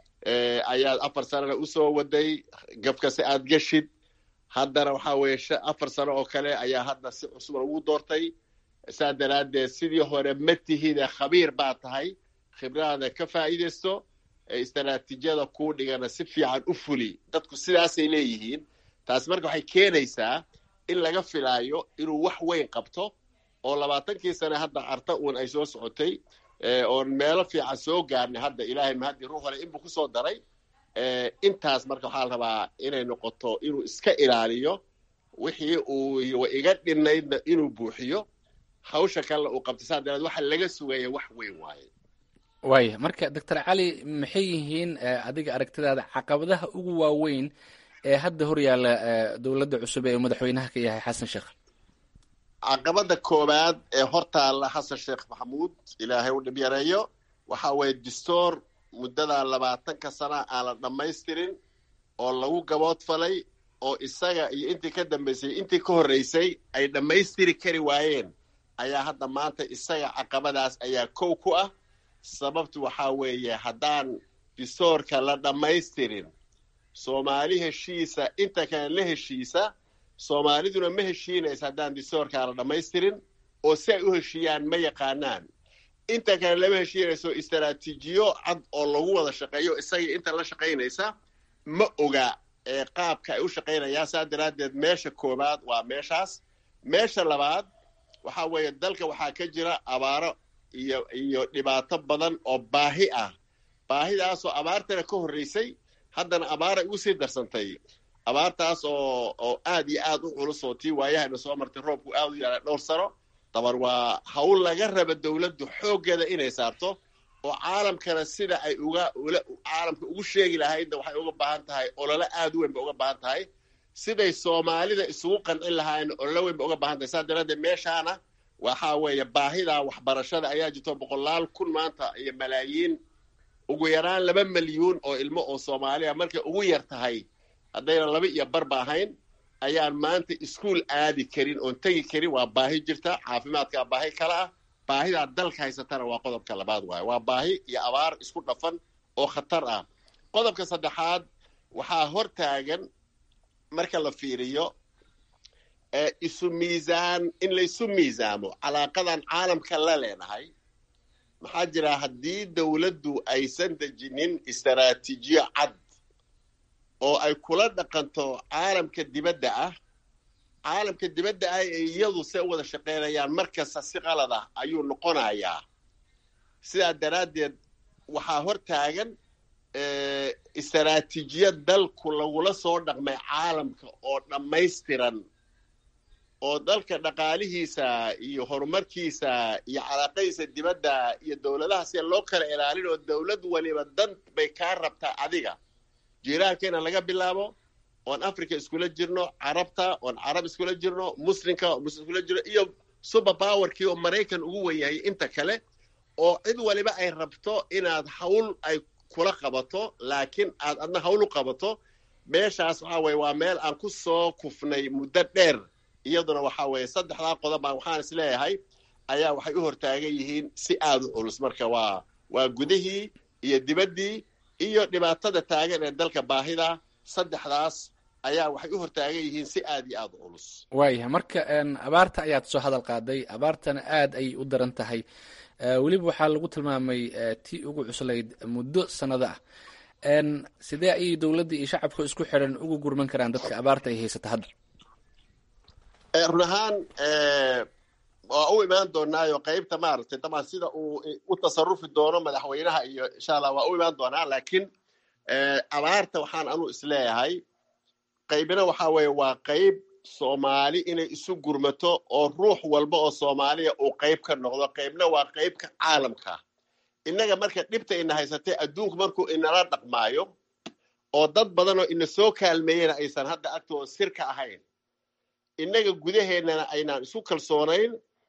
ayaad 4 sanana usoo waday, gafka si aad gashid. haddana waxaa weeye 4 sano oo kale ayaa hadda si cusub lagu doortay. saa daraaddeed sidii hore ma tihide khabiir baa tahay, khibradaada ka faa'iidaysto, istaraatiijiyada kuu dhigana si fiican u fuli. dadku sidaasay leeyihiin. taas marka waxay keenaysaa in laga filaayo inuu wax weyn qabto oo 20kii sane hadda carta uun ay soo socotay oon meelo fiican soo gaarnay. hadda ilaahay mahadii ruux hore inbuu kusoo daray. intaas marka waxaa la rabaa inay noqoto inuu iska ilaaliyo wixii uu iga dhinaydna inuu buuxiyo, hawsha kalena uu qabto. saa daraad waxa laga sugaya wax weyn waaye. waaya, marka Dr. Cali, maxay yihiin adiga aragtidaada caqabadaha ugu waaweyn ee hadda horyaala dowladda cusub ee madaxweynaha ka yahay xasan sheekh? caqabada koowaad ee hortaalla xasan sheekh maxamuud, ilaahay u dhib yareeyo, waxa weeye dastuur muddada 20 sana aan la dhammaystirin oo lagu gaboodfalay, oo isaga iyo intii ka dambaysay intii ka horreysay ay dhammaystiri kari waayeen, ayaa hadda maanta isaga caqabadaas ayaa kow ku ah. sababtu waxaa weeye haddaan dastuurka la dhammaystirin, soomaali heshiisa inta kale la heshiisa, soomaaliduna ma heshiinaysa haddaan dastuurkaa la dhammaystirin, oo si ay u heshiiyaan ma yaqaanaan. inta kale lama heshiinayso istaraatiijiyo cad oo lagu wada shaqeeyo isaga inta la shaqaynaysa ma oga qaabka ay u shaqaynayaan. saa daraaddeed meesha koobaad waa meeshaas. meesha labaad waxaa weeye dalka waxaa ka jira abaaro iyo dhibaato badan oo baahi ah. baahidaasoo abaartana ka horreysay, haddana abaaray ugu sii darsantay. abaartaas oo aad iyo aad u culus oo tii waayahana soo martay, roobku aad u yaala dhowr sano. dabar waa hawl laga raba dawladdu xooggeeda inay saarto, oo caalamkana sida ay caalamka ugu sheegi lahaydna waxay uga baahan tahay olole aad u weyn ba uga baahan tahay. siday soomaalida isugu qancin lahaayeen olole weyn ba uga baahan tahay. saa daraaddeed meeshaana waxaa weeye baahida waxbarashada ayaa jirto 100,000 maanta iyo malaayiin, ugu yaraan 2 milyuun oo ilmo oo Soomaaliya markay ugu yar tahay, haddayna 2 iyo barba ahayn, ayaan maanta iskuul aadi karin oon tegi karin. waa baahi jirta. caafimaadka baahi kala ah. baahidaa dalka haysatana waa qodobka labaad waaye. waa baahi iyo abaar isku dhafan oo khatar ah. qodobka saddexaad waxaa hor taagan marka la fiiriyo isu miisaan, in laysu miisaamo calaaqadan caalamka la leenahay. maxaa jira haddii dawladdu aysan dejinin istaraatiijiyo cad oo ay kula dhaqanto caalamka dibadda ah, caalamka dibadda ah ee iyadu se u wada shaqaynayaan markasta si qalad ah ayuu noqonayaa. sidaa daraaddeed waxaa hor taagan istaraatiijiyad dalku lagula soo dhaqmay caalamka oo dhammaystiran, oo dalka dhaqaalihiisa iyo horumarkiisa iyo calaaqadiisa dibadda iyo dawladaha sida loo kala ilaalin, oo dawlad waliba dan bay kaa rabtaa adiga. jiiraankeena laga bilaabo oon Africa iskula jirno, carabta oon carab iskula jirno, muslimka oo muslim iskula jirno, iyo super powerkii oo Maraykan ugu weyahay inta kale, oo cid waliba ay rabto inaad hawl ay kula qabato, laakiin aad adna hawl u qabato. meeshaas waxaa weeye waa meel aan ku soo kufnay muddo dheer. iyaduna waxaa weeye 3 qodob baan waxaan isleeyahay ayaa waxay u hortaagan yihiin si aad u culus. marka waa gudihii iyo dibaddii iyo dhibaatada taagan ee dalka baahida. 3daas ayaa waxay u hortaagan yihiin si aad iyo aad u culus. waayahay marka abaarta ayaad soo hadal qaaday. abaartana aad ayay u daran tahay. weliba waxaa lagu tilmaamay tii ugu cuslayd muddo sanado ah. sidee ayay dawladda iyo shacabka isku xiran ugu gurman karaan dadka abaarta ay haysata hadda? run ahaan waa u imaan doonaayo qaybta maaragtay dabcan sida uu u tasarufi doono madaxweynaha iyo insha allah waa u imaan doonaa. laakiin abaarta waxaan anu isleeyahay qaybina waxaa weeye waa qayb Soomaali inay isu gurmato oo ruux walba oo Soomaaliya uu qayb ka noqdo. qaybna waa qaybka caalamka. innaga marka dhibta ina haysatay adduunku markuu inala dhaqmaayo oo dad badan oo ina soo kaalmeeyena aysan hadda agtooda sirka ahayn, innaga gudaheennana aynaan isu kalsoonayn,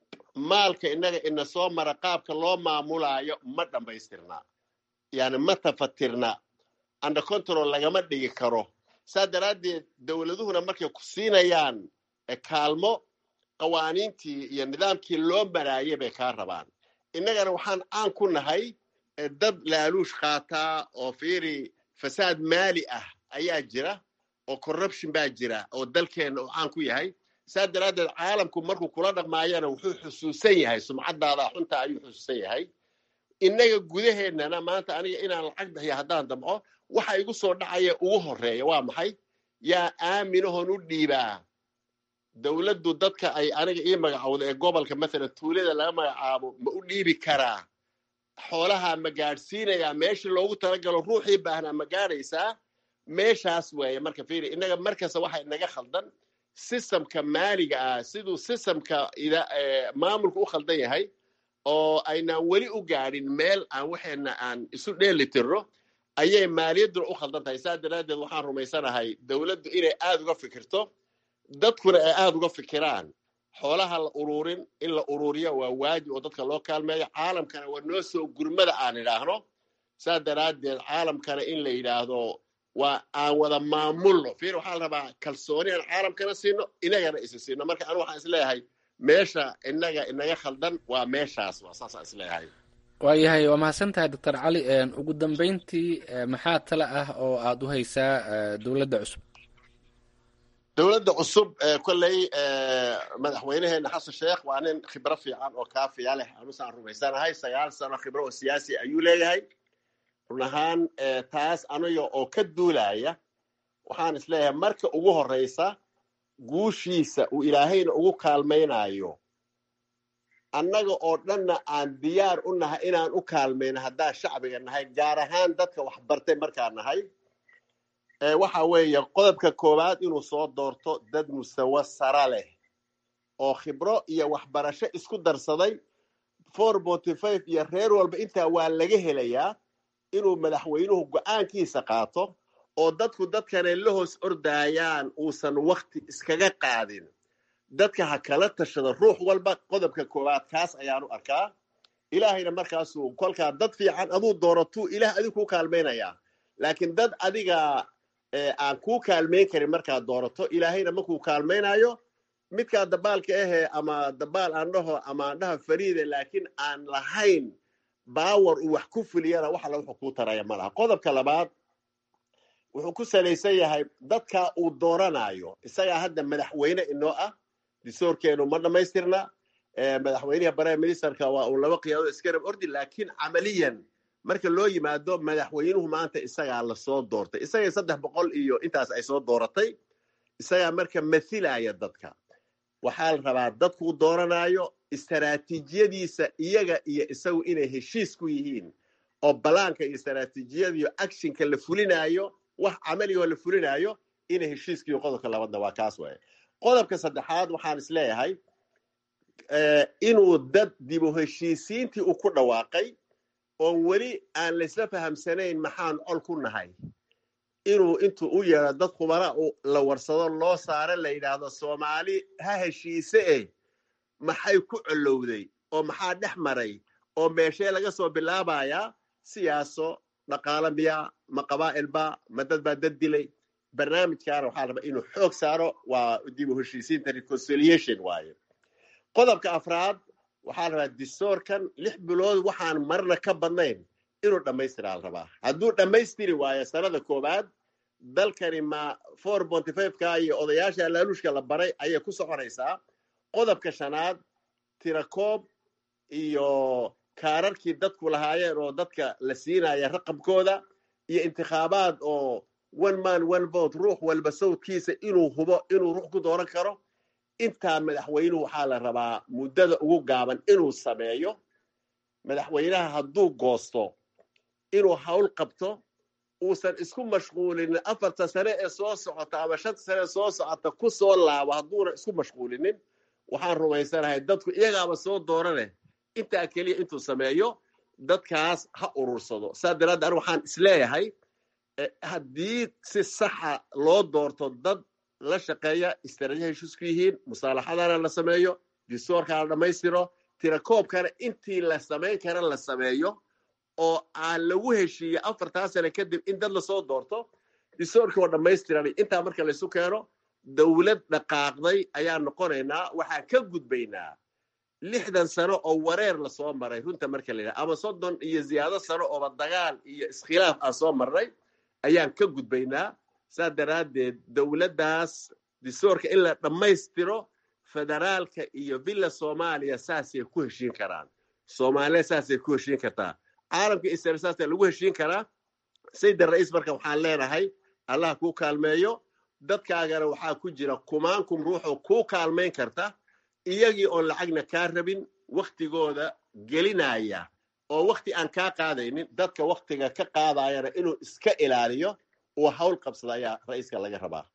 maalka innaga ina soo mara qaabka loo maamulaayo ma dhammaystirna, yani ma tafatirna, under control lagama dhigi karo. saa daraaddeed dawladuhuna markay ku siinayaan kaalmo, qawaaniintii iyo nidaamkii loo maraayay bay kaa rabaan. innagana waxaan caan ku nahay dad laaluush qaataa oo fiiri fasaad maali ah ayaa jira, oo corruption baa jira oo dalkeenna oo caan ku yahay. saa daraaddeed caalamku markuu kula dhaqmaayana wuxuu xusuusan yahay sumcaddaada xunta ayuu xusuusan yahay. innaga gudaheennana maanta aniga inaan lacag bixiya haddaan damco, waxa igu soo dhacaya ugu horreeya waa maxay? yaa aaminahoon u dhiibaa. dawladdu dadka ay aniga ii magacowda ee gobolka maalan tuulada laga magacaabo ma u dhiibi karaa? xoolaha ma gaadhsiinayaa? meeshii loogu talagalo ruuxii baahnaa ma gaadhaysaa? meeshaas weeye marka fiiri. innaga markasta waxa inaga khaldan systemka maaliga ah, siduu systemka maamulka u khaldan yahay, oo aynaan weli u gaadhin meel aan waxeenna aan isu dheelitirno, ayay maaliyadduna u khaldan tahay. saa daraaddeed waxaan rumaysanahay dawladdu inay aad uga fikirto, dadkuna ay aad uga fikiraan. xoolaha la ururin in la ururiyo waa waajib oo dadka loo kaalmeeyo. caalamkana waa noo soo gurmada aan idhaahno. saa daraaddeed caalamkana in la yidhaahdo waa aan wada maamulno. fiir waxaa la rabaa kalsooni aan caalamkana siino, inagana isa siino. marka anu waxaan isleeyahay meesha inaga khaldan waa meeshaas. waa saasaan isleeyahay. waayahay, waa mahadsan tahay doctor cali. ugu dambeyntii maxaa tala ah oo aada u haysaa dawladda cusub? dowladda cusub kolley madaxweynaheena xasan sheekh waa nin khibro fiican oo kaafiya leh anusaan rumaysanahay 9 sano khibro oo siyaasi ayuu leeyahay run ahaan taas aniga oo ka duulaya waxaan isleeyahay marka ugu horeysa guushiisa uu ilaahayna ugu kaalmaynayo annaga oo dhanna aan diyaar u nahay inaan u kaalmayno haddaan shacbiga nahay gaar ahaan dadka wax bartay markaan nahay waxa weeye qodobka koowaad inuu soo doorto dad mustawa sare leh oo khibro iyo waxbarasho isku darsaday 4.5 iyo reer walba intaa waa laga helayaa inuu madaxweynuhu go'aankiisa qaato oo dadku dadkana la hoos ordayaan uusan waqti iskaga qaadin dadka ha kala tashado ruux walba qodobka koowaad kaas ayaan u arkaa ilaahayna markaasuu kolkaa dad fiican aduu dooratuu ilaah adigu ku kaalmaynaya laakiin dad adiga aan ku kaalmayn karin markaad doorato ilaahayna markuu kaalmaynayo midkaa dabaalka ahee ama dabaal aan dhaho ama aan dhaha fariide laakiin aan lahayn baawar uu wax ku fuliyana wax alla wuxuu kuu taraya ma laha qodobka labaad wuxuu ku salaysan yahay dadka uu dooranayo isagaa hadda madaxweyne inoo ah distoorkeenu ma dhammaystirna madaxweynaha prime ministerka waa uu 2 qiyaado iskarab ordi laakiin camaliyan marka loo yimaado madaxweynuhu maanta isagaa la soo doortay isaga 300 iyo intaas ay soo dooratay isagaa marka mathilaya dadka waxaa la rabaa dadku dooranayo istaraatiijiyadiisa iyaga iyo isagu inay heshiis ku yihiin oo balaanka iyo istaraatiijiyada iyo actionka la fulinayo wax camali oo la fulinayo inay heshiiskiyo qodobka labaadna waa kaas waye qodobka saddexaad waxaan isleeyahay inuu dad dib u heshiisiintii uu ku dhawaaqay oon weli aan laysla fahamsanayn maxaan col ku nahay inuu intuu u yeero dad khubara la warsado loo saare la yidhaahdo soomaali ha heshiise maxay ku colowday oo maxaa dhex maray oo meeshee laga soo bilaabayaa siyaaso dhaqaale miya ma qabaa'ilba ma dad baa dad dilay barnaamijkaana waxaa rabaa inuu xoog saaro waa dib u heshiisiinta reconciliation waaye qodobka afraad waxaa rabaa distoorkan 6 bilood waxaan marna ka badnayn inuu dhammaystiraa la rabaa hadduu dhammaystiri waayo sanada koowaad dalkani ma 4.5ka iyo odayaasha laaluushka la baray ayay ku soconaysaa qodobka shanaad tirakoob iyo kaararkii dadku lahaayeen oo dadka la siinaya raqabkooda iyo intikhaabaad oo one man one vote ruux walba sawdkiisa inuu hubo inuu ruux ku dooran karo intaa madaxweynuhu waxaa la rabaa muddada ugu gaaban inuu sameeyo madaxweynaha hadduu goosto inuu hawl qabto uusan isku mashquulinin 4 sane ee soo socota ama 5 sane soo socota ku soo laabo hadduuna isku mashquulinin waxaan rumaysanahay dadku iyagaaba soo doorane intaa keliya intuu sameeyo dadkaas ha urursado saa daraaddeed anigu waxaan isleeyahay haddii si saxa loo doorto dad la shaqeeya istaraatiiji heshiisku yihiin musaalaxadana la sameeyo distoorkana la dhammaystiro tirakoobkana intii la samayn kara la sameeyo oo aan lagu heshiiye 4 sano kadib in dad lasoo doorto distoorkii oo dhammaystiran intaa marka laysu keeno dowlad dhaqaaqday ayaan noqonaynaa waxaan ka gudbaynaa 60 sano oo wareer lasoo maray runta marka la yidhaha ama 30 iyo ziyaado sano ooba dagaal iyo iskhilaaf aan soo marnay ayaan ka gudbaynaa saa daraaddeed dowladdaas distoorka in la dhammaystiro federaalka iyo villa soomaaliya saasay ku heshiin karaan soomaaliya saasay ku heshiin kartaa caalamka israel saasay lagu heshiin karaa sayda ra'iis marka waxaan leenahay allah kuu kaalmeeyo dadkaagana waxaa ku jira kumaankum ruuxoo kuu kaalmayn karta iyagii oon lacagna kaa rabin waktigooda gelinaya oo wakti aan kaa qaadaynin dadka waktiga ka qaadayana inuu iska ilaaliyo uu hawl qabsada ayaa ra'iiska laga rabaa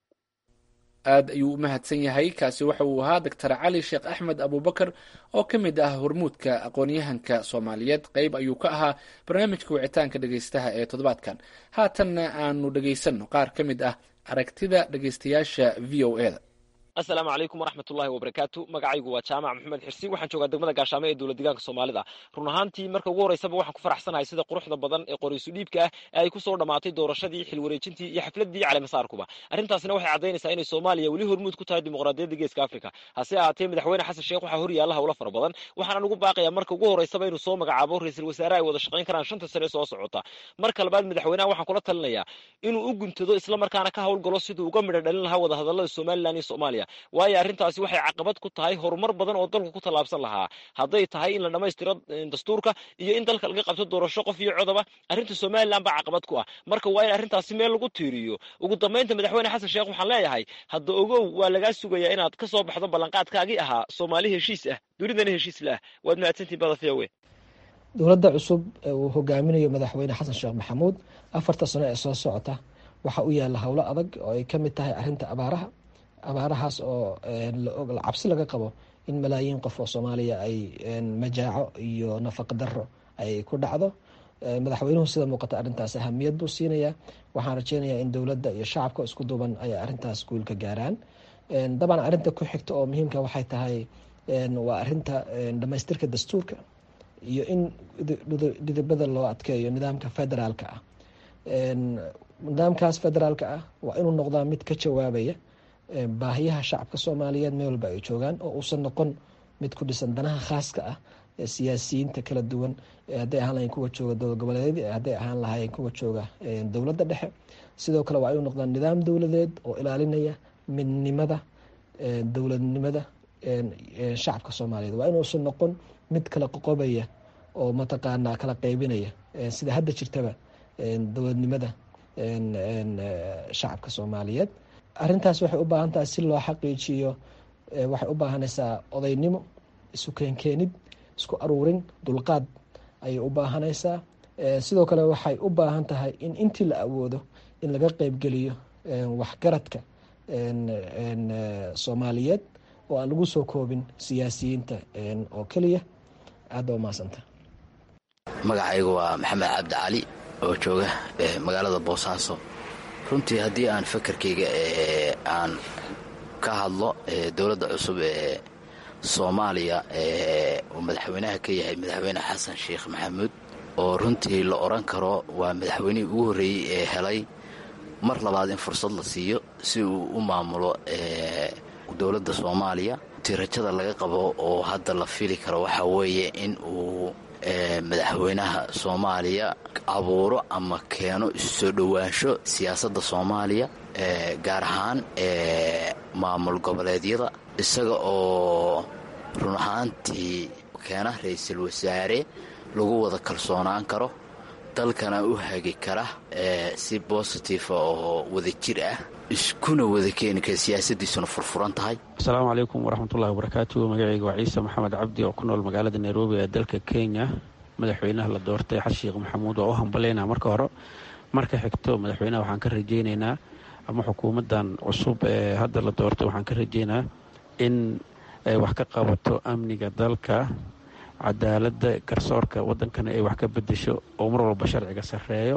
aad ayuu u mahadsan yahay kaasi waxa uu ahaa doctor cali sheekh axmed abubakar oo ka mid ah hormuudka aqoon-yahanka soomaaliyeed qayb ayuu ka ahaa barnaamijka wicitaanka dhegaystaha ee toddobaadkan haatanna aanu dhegaysanno qaar ka mid ah aragtida dhegaystayaasha v o e da asalaamu calaykum waraxmatullaahi wabarakaatu. magacaygu waa jaamac maxamed xirsi, waxaan joogaa degmada gaashaamo ee dowlad deegaanka soomaalida. run ahaantii marka ugu horeysaba waxaan ku faraxsanahay sida quruxda badan ee qoraysu dhiibka ah ee ay ku soo dhammaatay doorashadii xilwareejintii iyo xafladii caleemasaarkuba. arrintaasina waxay caddaynaysaa inay soomaaliya weli hormuud ku tahay dimuqraadiyadda geeska afrika. hase ahaatee madaxweyne xasan sheekh waxaa hor yaalla howlo fara badan. waxaan ugu baaqayaa marka ugu horeysaba inuu soo magacaabo ra-iisul wasaare ay wada shaqayn karaan 5 sano soo socota. marka labaad madaxweynaha waxaan kula talinayaa inuu u guntado isla markaana ka howlgalo siduu uga midho dhalin lahaa wada hadallada Soomaaliland iyo Soomaaliya. waayo arrintaasi waxay caqabad ku tahay horumar badan oo dalku ku tallaabsan lahaa. hadday tahay in la dhammaystiro dastuurka iyo in dalka laga qabto doorasho qof iyo codaba, arrinta Soomaaliland baa caqabad ku ah. marka waa in arrintaasi meel lagu tiiriyo. ugu dambeynta madaxweyne xasan sheekh waxaan leeyahay hadda ogow waa lagaa sugayaa inaad ka soo baxdo ballanqaadkaagii ahaa Soomaali heshiis ah, dunidana heshiis la ah. waad mahadsantihiin badafiyawe. dowladda cusub uu hogaaminayo madaxweyne xasan sheekh maxamuud 4 sano ee soo socota waxa uu yaalla howlo adag oo ay ka mid tahay arrinta abaarahaas oo cabsi laga qabo in malaayiin qof oo Soomaaliya ay majaaco iyo nafaqo darro ay ku dhacdo. madaxweynuhu sida muuqata arrintaas ahamiyad buu siinayaa. waxaan rajeynayaa in dowladda iyo shacabka isku duuban ay arrintaas guul ka gaaraan. dabcan arrinta ku xigta oo muhiimka waxay tahay waa arrinta dhamaystirka dastuurka iyo in dhidibada loo adkeeyo nidaamka federaalka ah. nidaamkaas federaalka ah waa inuu noqdaa mid ka jawaabaya baahiyaha shacabka Soomaaliyeed meel walba ay joogaan oo uusan noqon mid ku dhisan danaha khaaska ah ee siyaasiyiinta kala duwan hadday ahaan lahayn kuwa jooga dowlad goboleedyada, hadday ahaan lahayn kuwa jooga dowladda dhexe. sidoo kale waa inuu noqdaa nidaam dowladeed oo ilaalinaya midnimada dowladnimada shacabka Soomaaliyeed. waa inuusan noqon mid kala qoqobaya oo mataqaanaa kala qaybinaya sida hadda jirtaba dowladnimada shacabka Soomaaliyeed. arrintaas waxay u baahan tahay si loo xaqiijiyo waxay u baahanaysaa odaynimo, isu keenkeenid, isku aruurin, dulqaad ayay u baahanaysaa. sidoo kale waxay u baahan tahay in intii la awoodo in laga qaybgeliyo waxgaradka Soomaaliyeed oo aan lagu soo koobin siyaasiyiinta oo keliya. aad baa umahadsanta. magacaygu waa maxamed cabdi cali oo jooga magaalada Boosaaso. runtii haddii aan fakarkayga aan ka hadlo dowladda cusub ee Soomaaliya uu madaxweynaha ka yahay madaxweyne xasan sheekh maxamuud oo runtii la oran karo waa madaxweynihii ugu horreeyey ee helay mar labaad in fursad la siiyo si uu u maamulo dowladda Soomaaliya. tirajada laga qabo oo hadda la fili karo waxa weeye in uu madaxweynaha Soomaaliya abuuro ama keeno soo dhawaansho siyaasadda Soomaaliya gaar ahaan maamul goboleedyada, isaga oo run ahaantii keena ra-iisul wasaare lagu wada kalsoonaan karo, dalkana u hagi kara si positive oo wada jir ah, iskuna wada keeni kara siyaasadiisuna furfuran tahay. asalaamu calaykum waraxmatullahi wabarakaatu. magacayga waa ciise maxamed cabdi oo ku nool magaalada Nairobi ee dalka Kenya. madaxweynaha la doortay xasan sheekh maxamuud waa u hambaleyna marka hore. marka xigto madaxweynaha waxaan ka rajeynaynaa ama xukuumaddan cusub ee hadda la doortay waxaan ka rajeynaa in ay wax ka qabato amniga dalka, cadaaladda, garsoorka wadankana ay wax ka bedesho oo mar walba sharciga sarreeyo.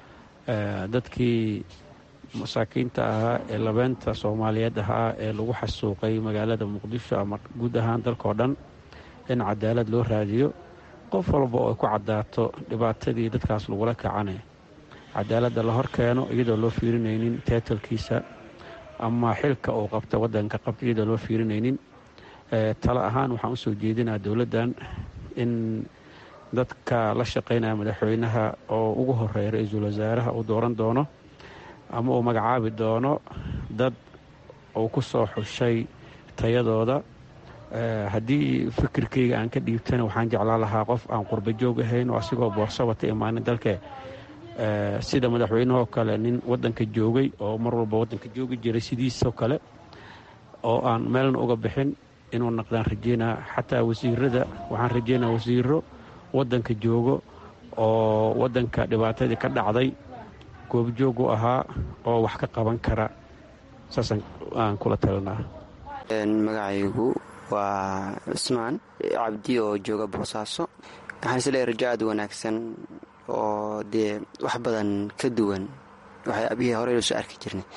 dadkii masaakiinta ahaa ee labeenta Soomaaliyeed ahaa ee lagu xasuuqay magaalada Muqdisho ama guud ahaan dalkao dhan in cadaalad loo raadiyo. qof walba oo ku cadaato dhibaatadii dadkaas lagula kacane cadaaladda la hor keeno iyadoo loo fiirinaynin teetalkiisa ama xilka uu qabta wadanka qabta iyadoo loo fiirinaynin. talo ahaan waxaan usoo jeedinaa dowladdan in dadka la shaqaynaya madaxweynaha oo ugu horeeya ra-iisul wasaaraha uu dooran doono ama uu magacaabi doono dad uu ku soo xushay tayadooda. haddii fikirkayga aan ka dhiibtana waxaan jeclaan lahaa qof aan qurba joog ahayn oo asigoo boorso wata imaanin dalka sida madaxweynahoo kale nin wadanka joogay oo mar walba wadanka joogi jiray sidiisoo kale oo aan meelna uga bixin inuu naqdaan rajeynaa. xataa wasiirada waxaan rajeynaa wasiiro wadanka joogo oo wadanka dhibaatadii ka dhacday goobjoogu ahaa oo wax ka qaban kara. saasaan aan kula talinaa. magacaygu waa cusmaan cabdi oo jooga Boosaaso. waxaan isleeyahay rajo aad wanaagsan oo dee wax badan ka duwan waxay abihii hore loo soo arki jirnay.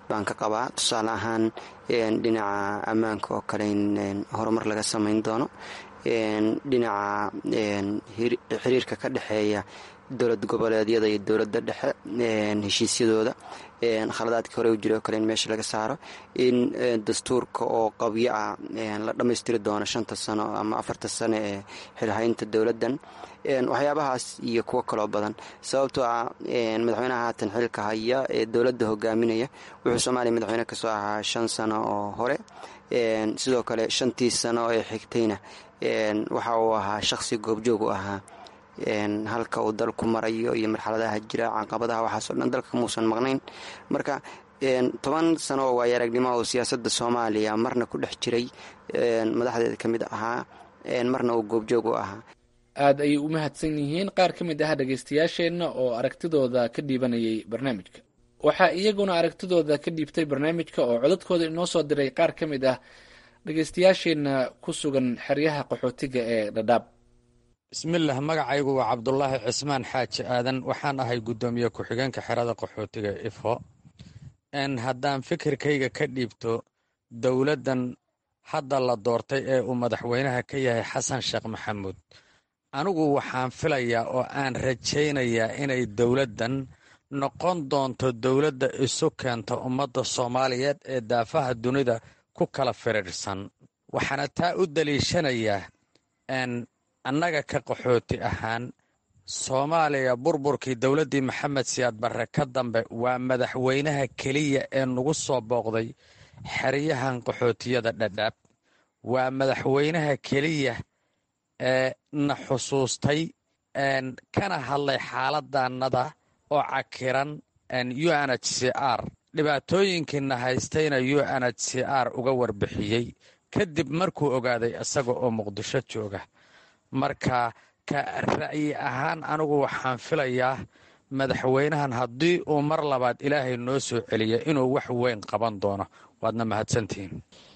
baan ka qabaa. tusaale ahaan dhinaca ammaanka oo kale in horumar laga samayn doono, dhinaca xiriirka ka dhexeeya dowlad goboleedyada iyo dowladda dhexe heshiisyadooda, khaladaadkii hore u jiray oo kale in meesha laga saaro, in dastuurka oo qabyo ah la dhammaystiri doono 5 sano ama 4 sano ee xilhaynta dowladdan. waxyaabahaas iyo kuwo kaloo badan, sababtoo ah madaxweynaha haatan xilka haya ee dowladda hogaaminaya wuxuu soomaaliya madaxweyne kasoo ahaa 5 sano oo hore, sidoo kale 5tii sano ee xigtayna waxa uu ahaa shakhsi goobjoog u ahaa halka uu dalku marayo iyo marxaladaha jira, caqabadaha waxaasoo dhan dalka muusan maqnayn. marka 10 sano oo waaya aragnimo oo siyaasadda soomaaliya marna ku dhex jiray, madaxdeeda ka mid ahaa, marna uu goobjoog u ahaa. aad ayay u mahadsan yihiin qaar ka mid ah dhegaystayaasheenna oo aragtidooda ka dhiibanayay barnaamijka. waxaa iyaguna aragtidooda ka dhiibtay barnaamijka oo codadkooda inoo soo diray qaar ka mid ah dhegaystayaasheenna ku sugan xeryaha qaxootiga ee dhadhaab. bismillaah, magacaygu waa cabdulaahi cismaan xaaji aadan, waxaan ahay guddoomiye ku-xigeenka xerada qaxootiga ifo. haddaan fikirkayga ka dhiibto dowladdan hadda la doortay ee uu madaxweynaha ka yahay xasan sheekh maxamuud, anigu waxaan filayaa oo aan rajaynayaa inay dowladdan noqon doonto dowladda isu keenta ummadda soomaaliyeed ee daafaha dunida ku kala firiirsan. waxaana taa u daliishanayaa annaga ka qaxooti ahaan soomaaliya burburkii dowladdii maxamed siyaad barre ka dambe waa madaxweynaha keliya ee nagu soo booqday xeryahan qaxootiyada dhadhaab, waa madaxweynaha keliya ee na xusuustay kana hadlay xaaladannada oo cakiran UNHCR, dhibaatooyinkiina haystayna UNHCR uga warbixiyey kadib markuu ogaaday isaga oo muqdisho jooga. marka ka ra'yi ahaan anigu waxaan filayaa madaxweynahan haddii uu mar labaad ilaahay noo soo celiya inuu wax weyn qaban doono. waadna mahadsantihiin.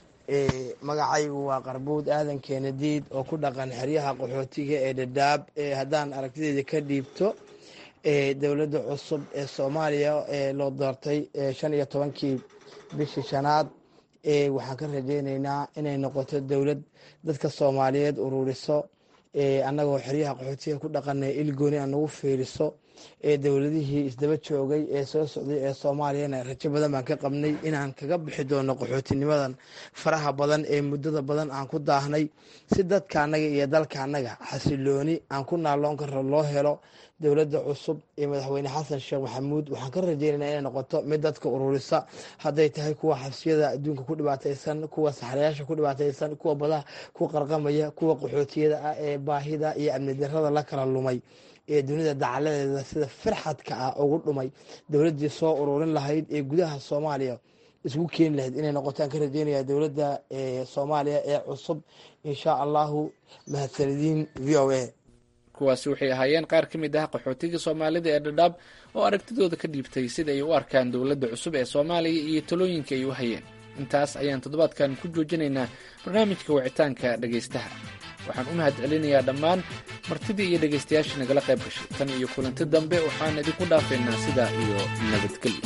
magacaygu waa qarbuud aadan keenadiid oo ku dhaqan xeryaha qaxootiga ee dhadhaab. haddaan aragtideeda ka dhiibto dowladda cusub ee soomaaliya ee loo doortay 15kii bishii 5aad, waxaan ka rajaynaynaa inay noqoto dowlad dadka soomaaliyeed ururiso, annagoo xeryaha qaxootiga ku dhaqanay ilgooni aan nagu fiiriso. dowladihii isdaba joogay ee soo socday ee soomaaliyana rajo badan baan ka qabnay inaan kaga bixi doono qaxootinimadan faraha badan ee muddada badan aan ku daahnay, si dadka annaga iyo dalka annaga xasilooni aan ku naaloon karo loo helo. dowladda cusub ee madaxweyne xasan sheekh maxamuud waxaan ka rajaynaynaa inay noqoto mid dadka ururisa, hadday tahay kuwa xabsiyada adduunka ku dhibaataysan, kuwa saxrayaasha ku dhibaataysan, kuwa badaha ku qarqamaya, kuwa qaxootiyada ah ee baahida iyo amni darrada la kala lumay ee dunida dacaladeeda sida farxadka ah ugu dhumay. dowladdii soo ururin lahayd ee gudaha soomaaliya isgu keeni lahayd inay noqotaan ka rajaynaya dowladda soomaaliya ee cusub insha allahu. mahadsanidin v o a. kuwaasi waxay ahaayeen qaar ka mid ah qaxootiga soomaalida ee dhadhaab oo aragtidooda ka dhiibtay sida ay u arkaan dowladda cusub ee soomaaliya iyo talooyinka ay u hayeen. intaas ayaan toddobaadkan ku joojinaynaa barnaamijka wicitaanka dhegaystaha. waxaan u mahad celinayaa dhammaan martidii iyo dhegaystayaashii nagala qayb gashay. tan iyo kulanti dambe waxaan idinku dhaafaynaa sidaa iyo nabadgelyo.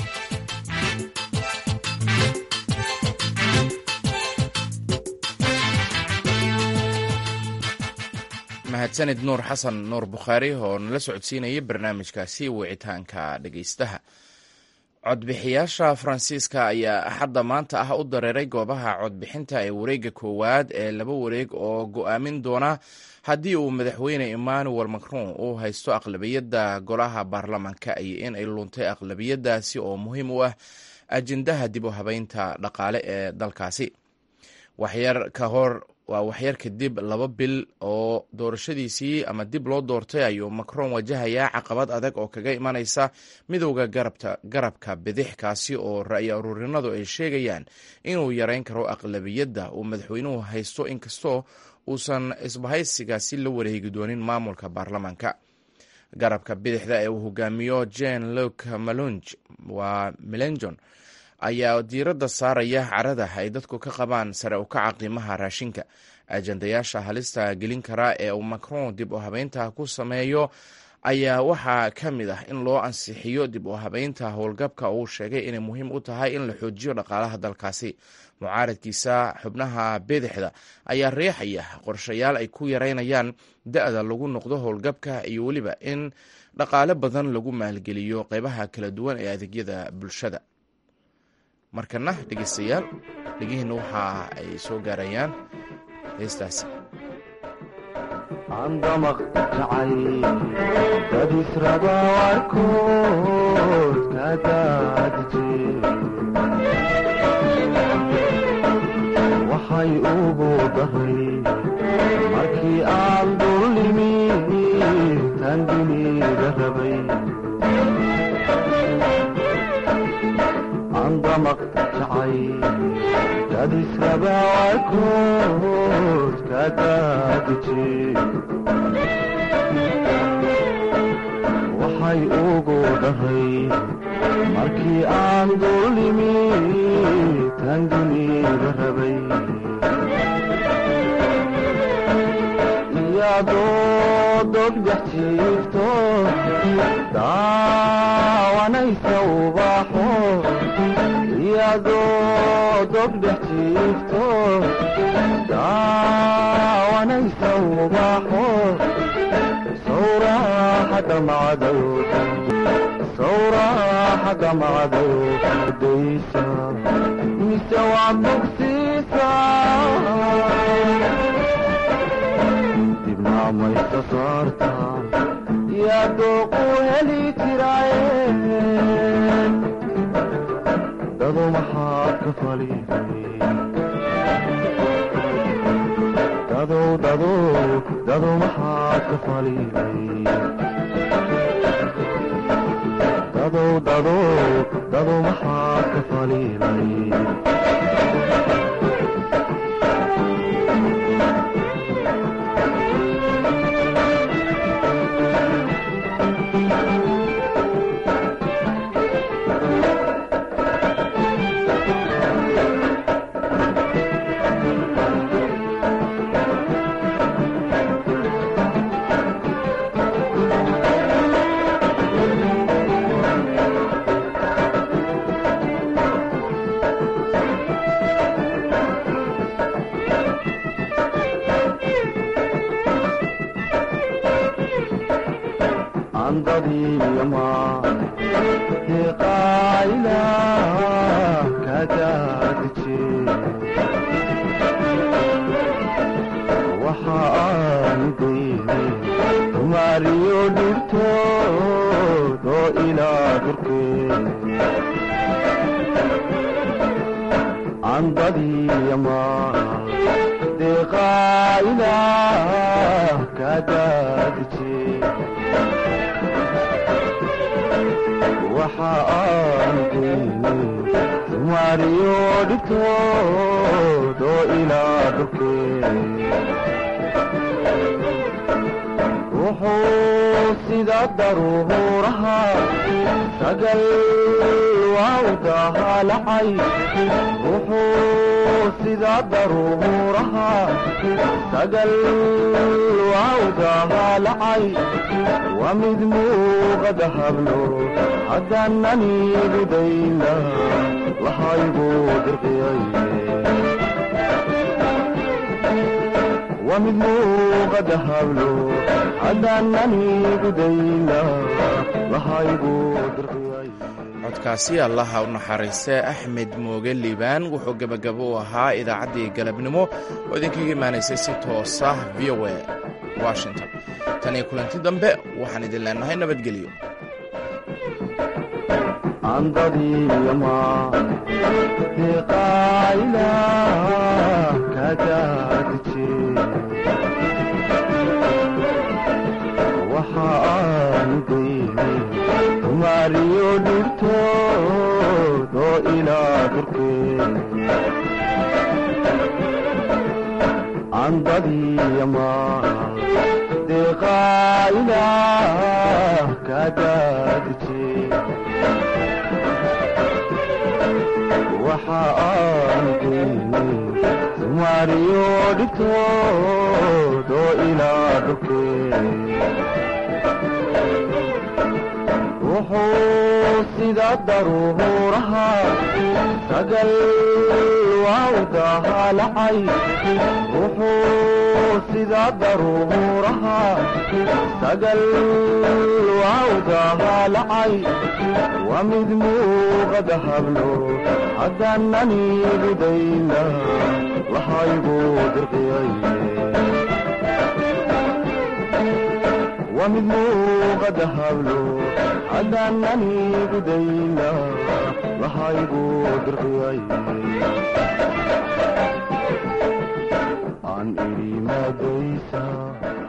mahadsanid nuur xasan nuur bukhaari oo nala socodsiinayay barnaamijkaasi wicitaanka dhegaystaha. codbixiyaasha faransiiska ayaa axadda maanta ah u dareeray goobaha codbixinta ee wareegga koowaad ee 2 wareeg oo go'aamin doona haddii uu madaxweyne emmanuel macron uu haysto aqlabiyadda golaha baarlamanka iyo in ay luntay aqlabiyaddaasi oo muhiim u ah ajendaha dib u habeynta dhaqaale ee dalkaasi. waa waxyar kadib 2 bil oo doorashadiisii ama dib loo doortay ayuu macron wajahayaa caqabad adag oo kaga imanaysa midowda garabka bidix, kaasi oo ra'yi ururinadu ay sheegayaan inuu yareyn karo aqlabiyadda uu madaxweynuhu haysto, inkastoo uusan isbahaysigaasi la wareegi doonin maamulka baarlamanka. garabka bidixda ee uu hogaamiyo jean luc melenchon ayaa diiradda saaraya carada ay dadku ka qabaan sare u kaca qiimaha raashinka. ajendayaasha halista gelin kara ee uu macron dib u habeynta ku sameeyo ayaa waxaa ka mid ah in loo ansixiyo dib u habeynta howlgabka oo uu sheegay inay muhiim u tahay in la xoojiyo dhaqaalaha dalkaasi. mucaaradkiisa xubnaha bidixda ayaa riixaya qorshayaal ay ku yareynayaan da-da lagu noqdo howlgabka iyo weliba in dhaqaale badan lagu maalgeliyo qeybaha kala duwan ee adeegyada bulshada. markana dhegeystayaal dhegihiina waxa ay soo gaarayaan heestaasi. عندمق جعي قديس رضا واركود كدادجي وحي أوبو ظهري مركي آل ظلمي تنبني ذهبي عندمق جعي قديس رضا واركود كدادجي waxay ugu dhahay markii aan dulimi tanguniga rabay iyadoo dogdhex jiifto daawanaysa ubaxo iyadoo dogdhex jiifto daawanaysa ubaxo صوراحة معدو ديسا مستوى بقسيسا تبنع ما استصارتا يا دوقو هلي تراين دادو محاك فالي دادو محاك فالي دادو محاك فالي haddaanani gudayna waxaygu dirqiyay waa mid muuqada hablo haddaanani gudayna waxaygu dirqiyay. codkaasi allaha u naxariistay axmed mooge liibaan wuxuu gebagabo u ahaa idaacaddii galabnimo oo idinkaga imaanaysay si toosa v o a washington. tan iyo kulanti dambe waxaan idin leenahay nabadgelyo. andadiyama deqayla kadadje waxa aan deynay tumaariyo dhirtood oo ilaa durkeen andadiyama deqayla kadadje waxa aan deynay tumaariyo dhirtood oo ilaa durkeen wuxuu sida daruuraha sagal waawdaha lacay wuxuu sida daruuraha sagal waawdaha lacay waa mid muuqada hablo haddaanani gudayna lahaygu dirqiyay waa mid muuqada hablo haddaanani gudayna lahaygu dirqiyay aan idhi maadaysa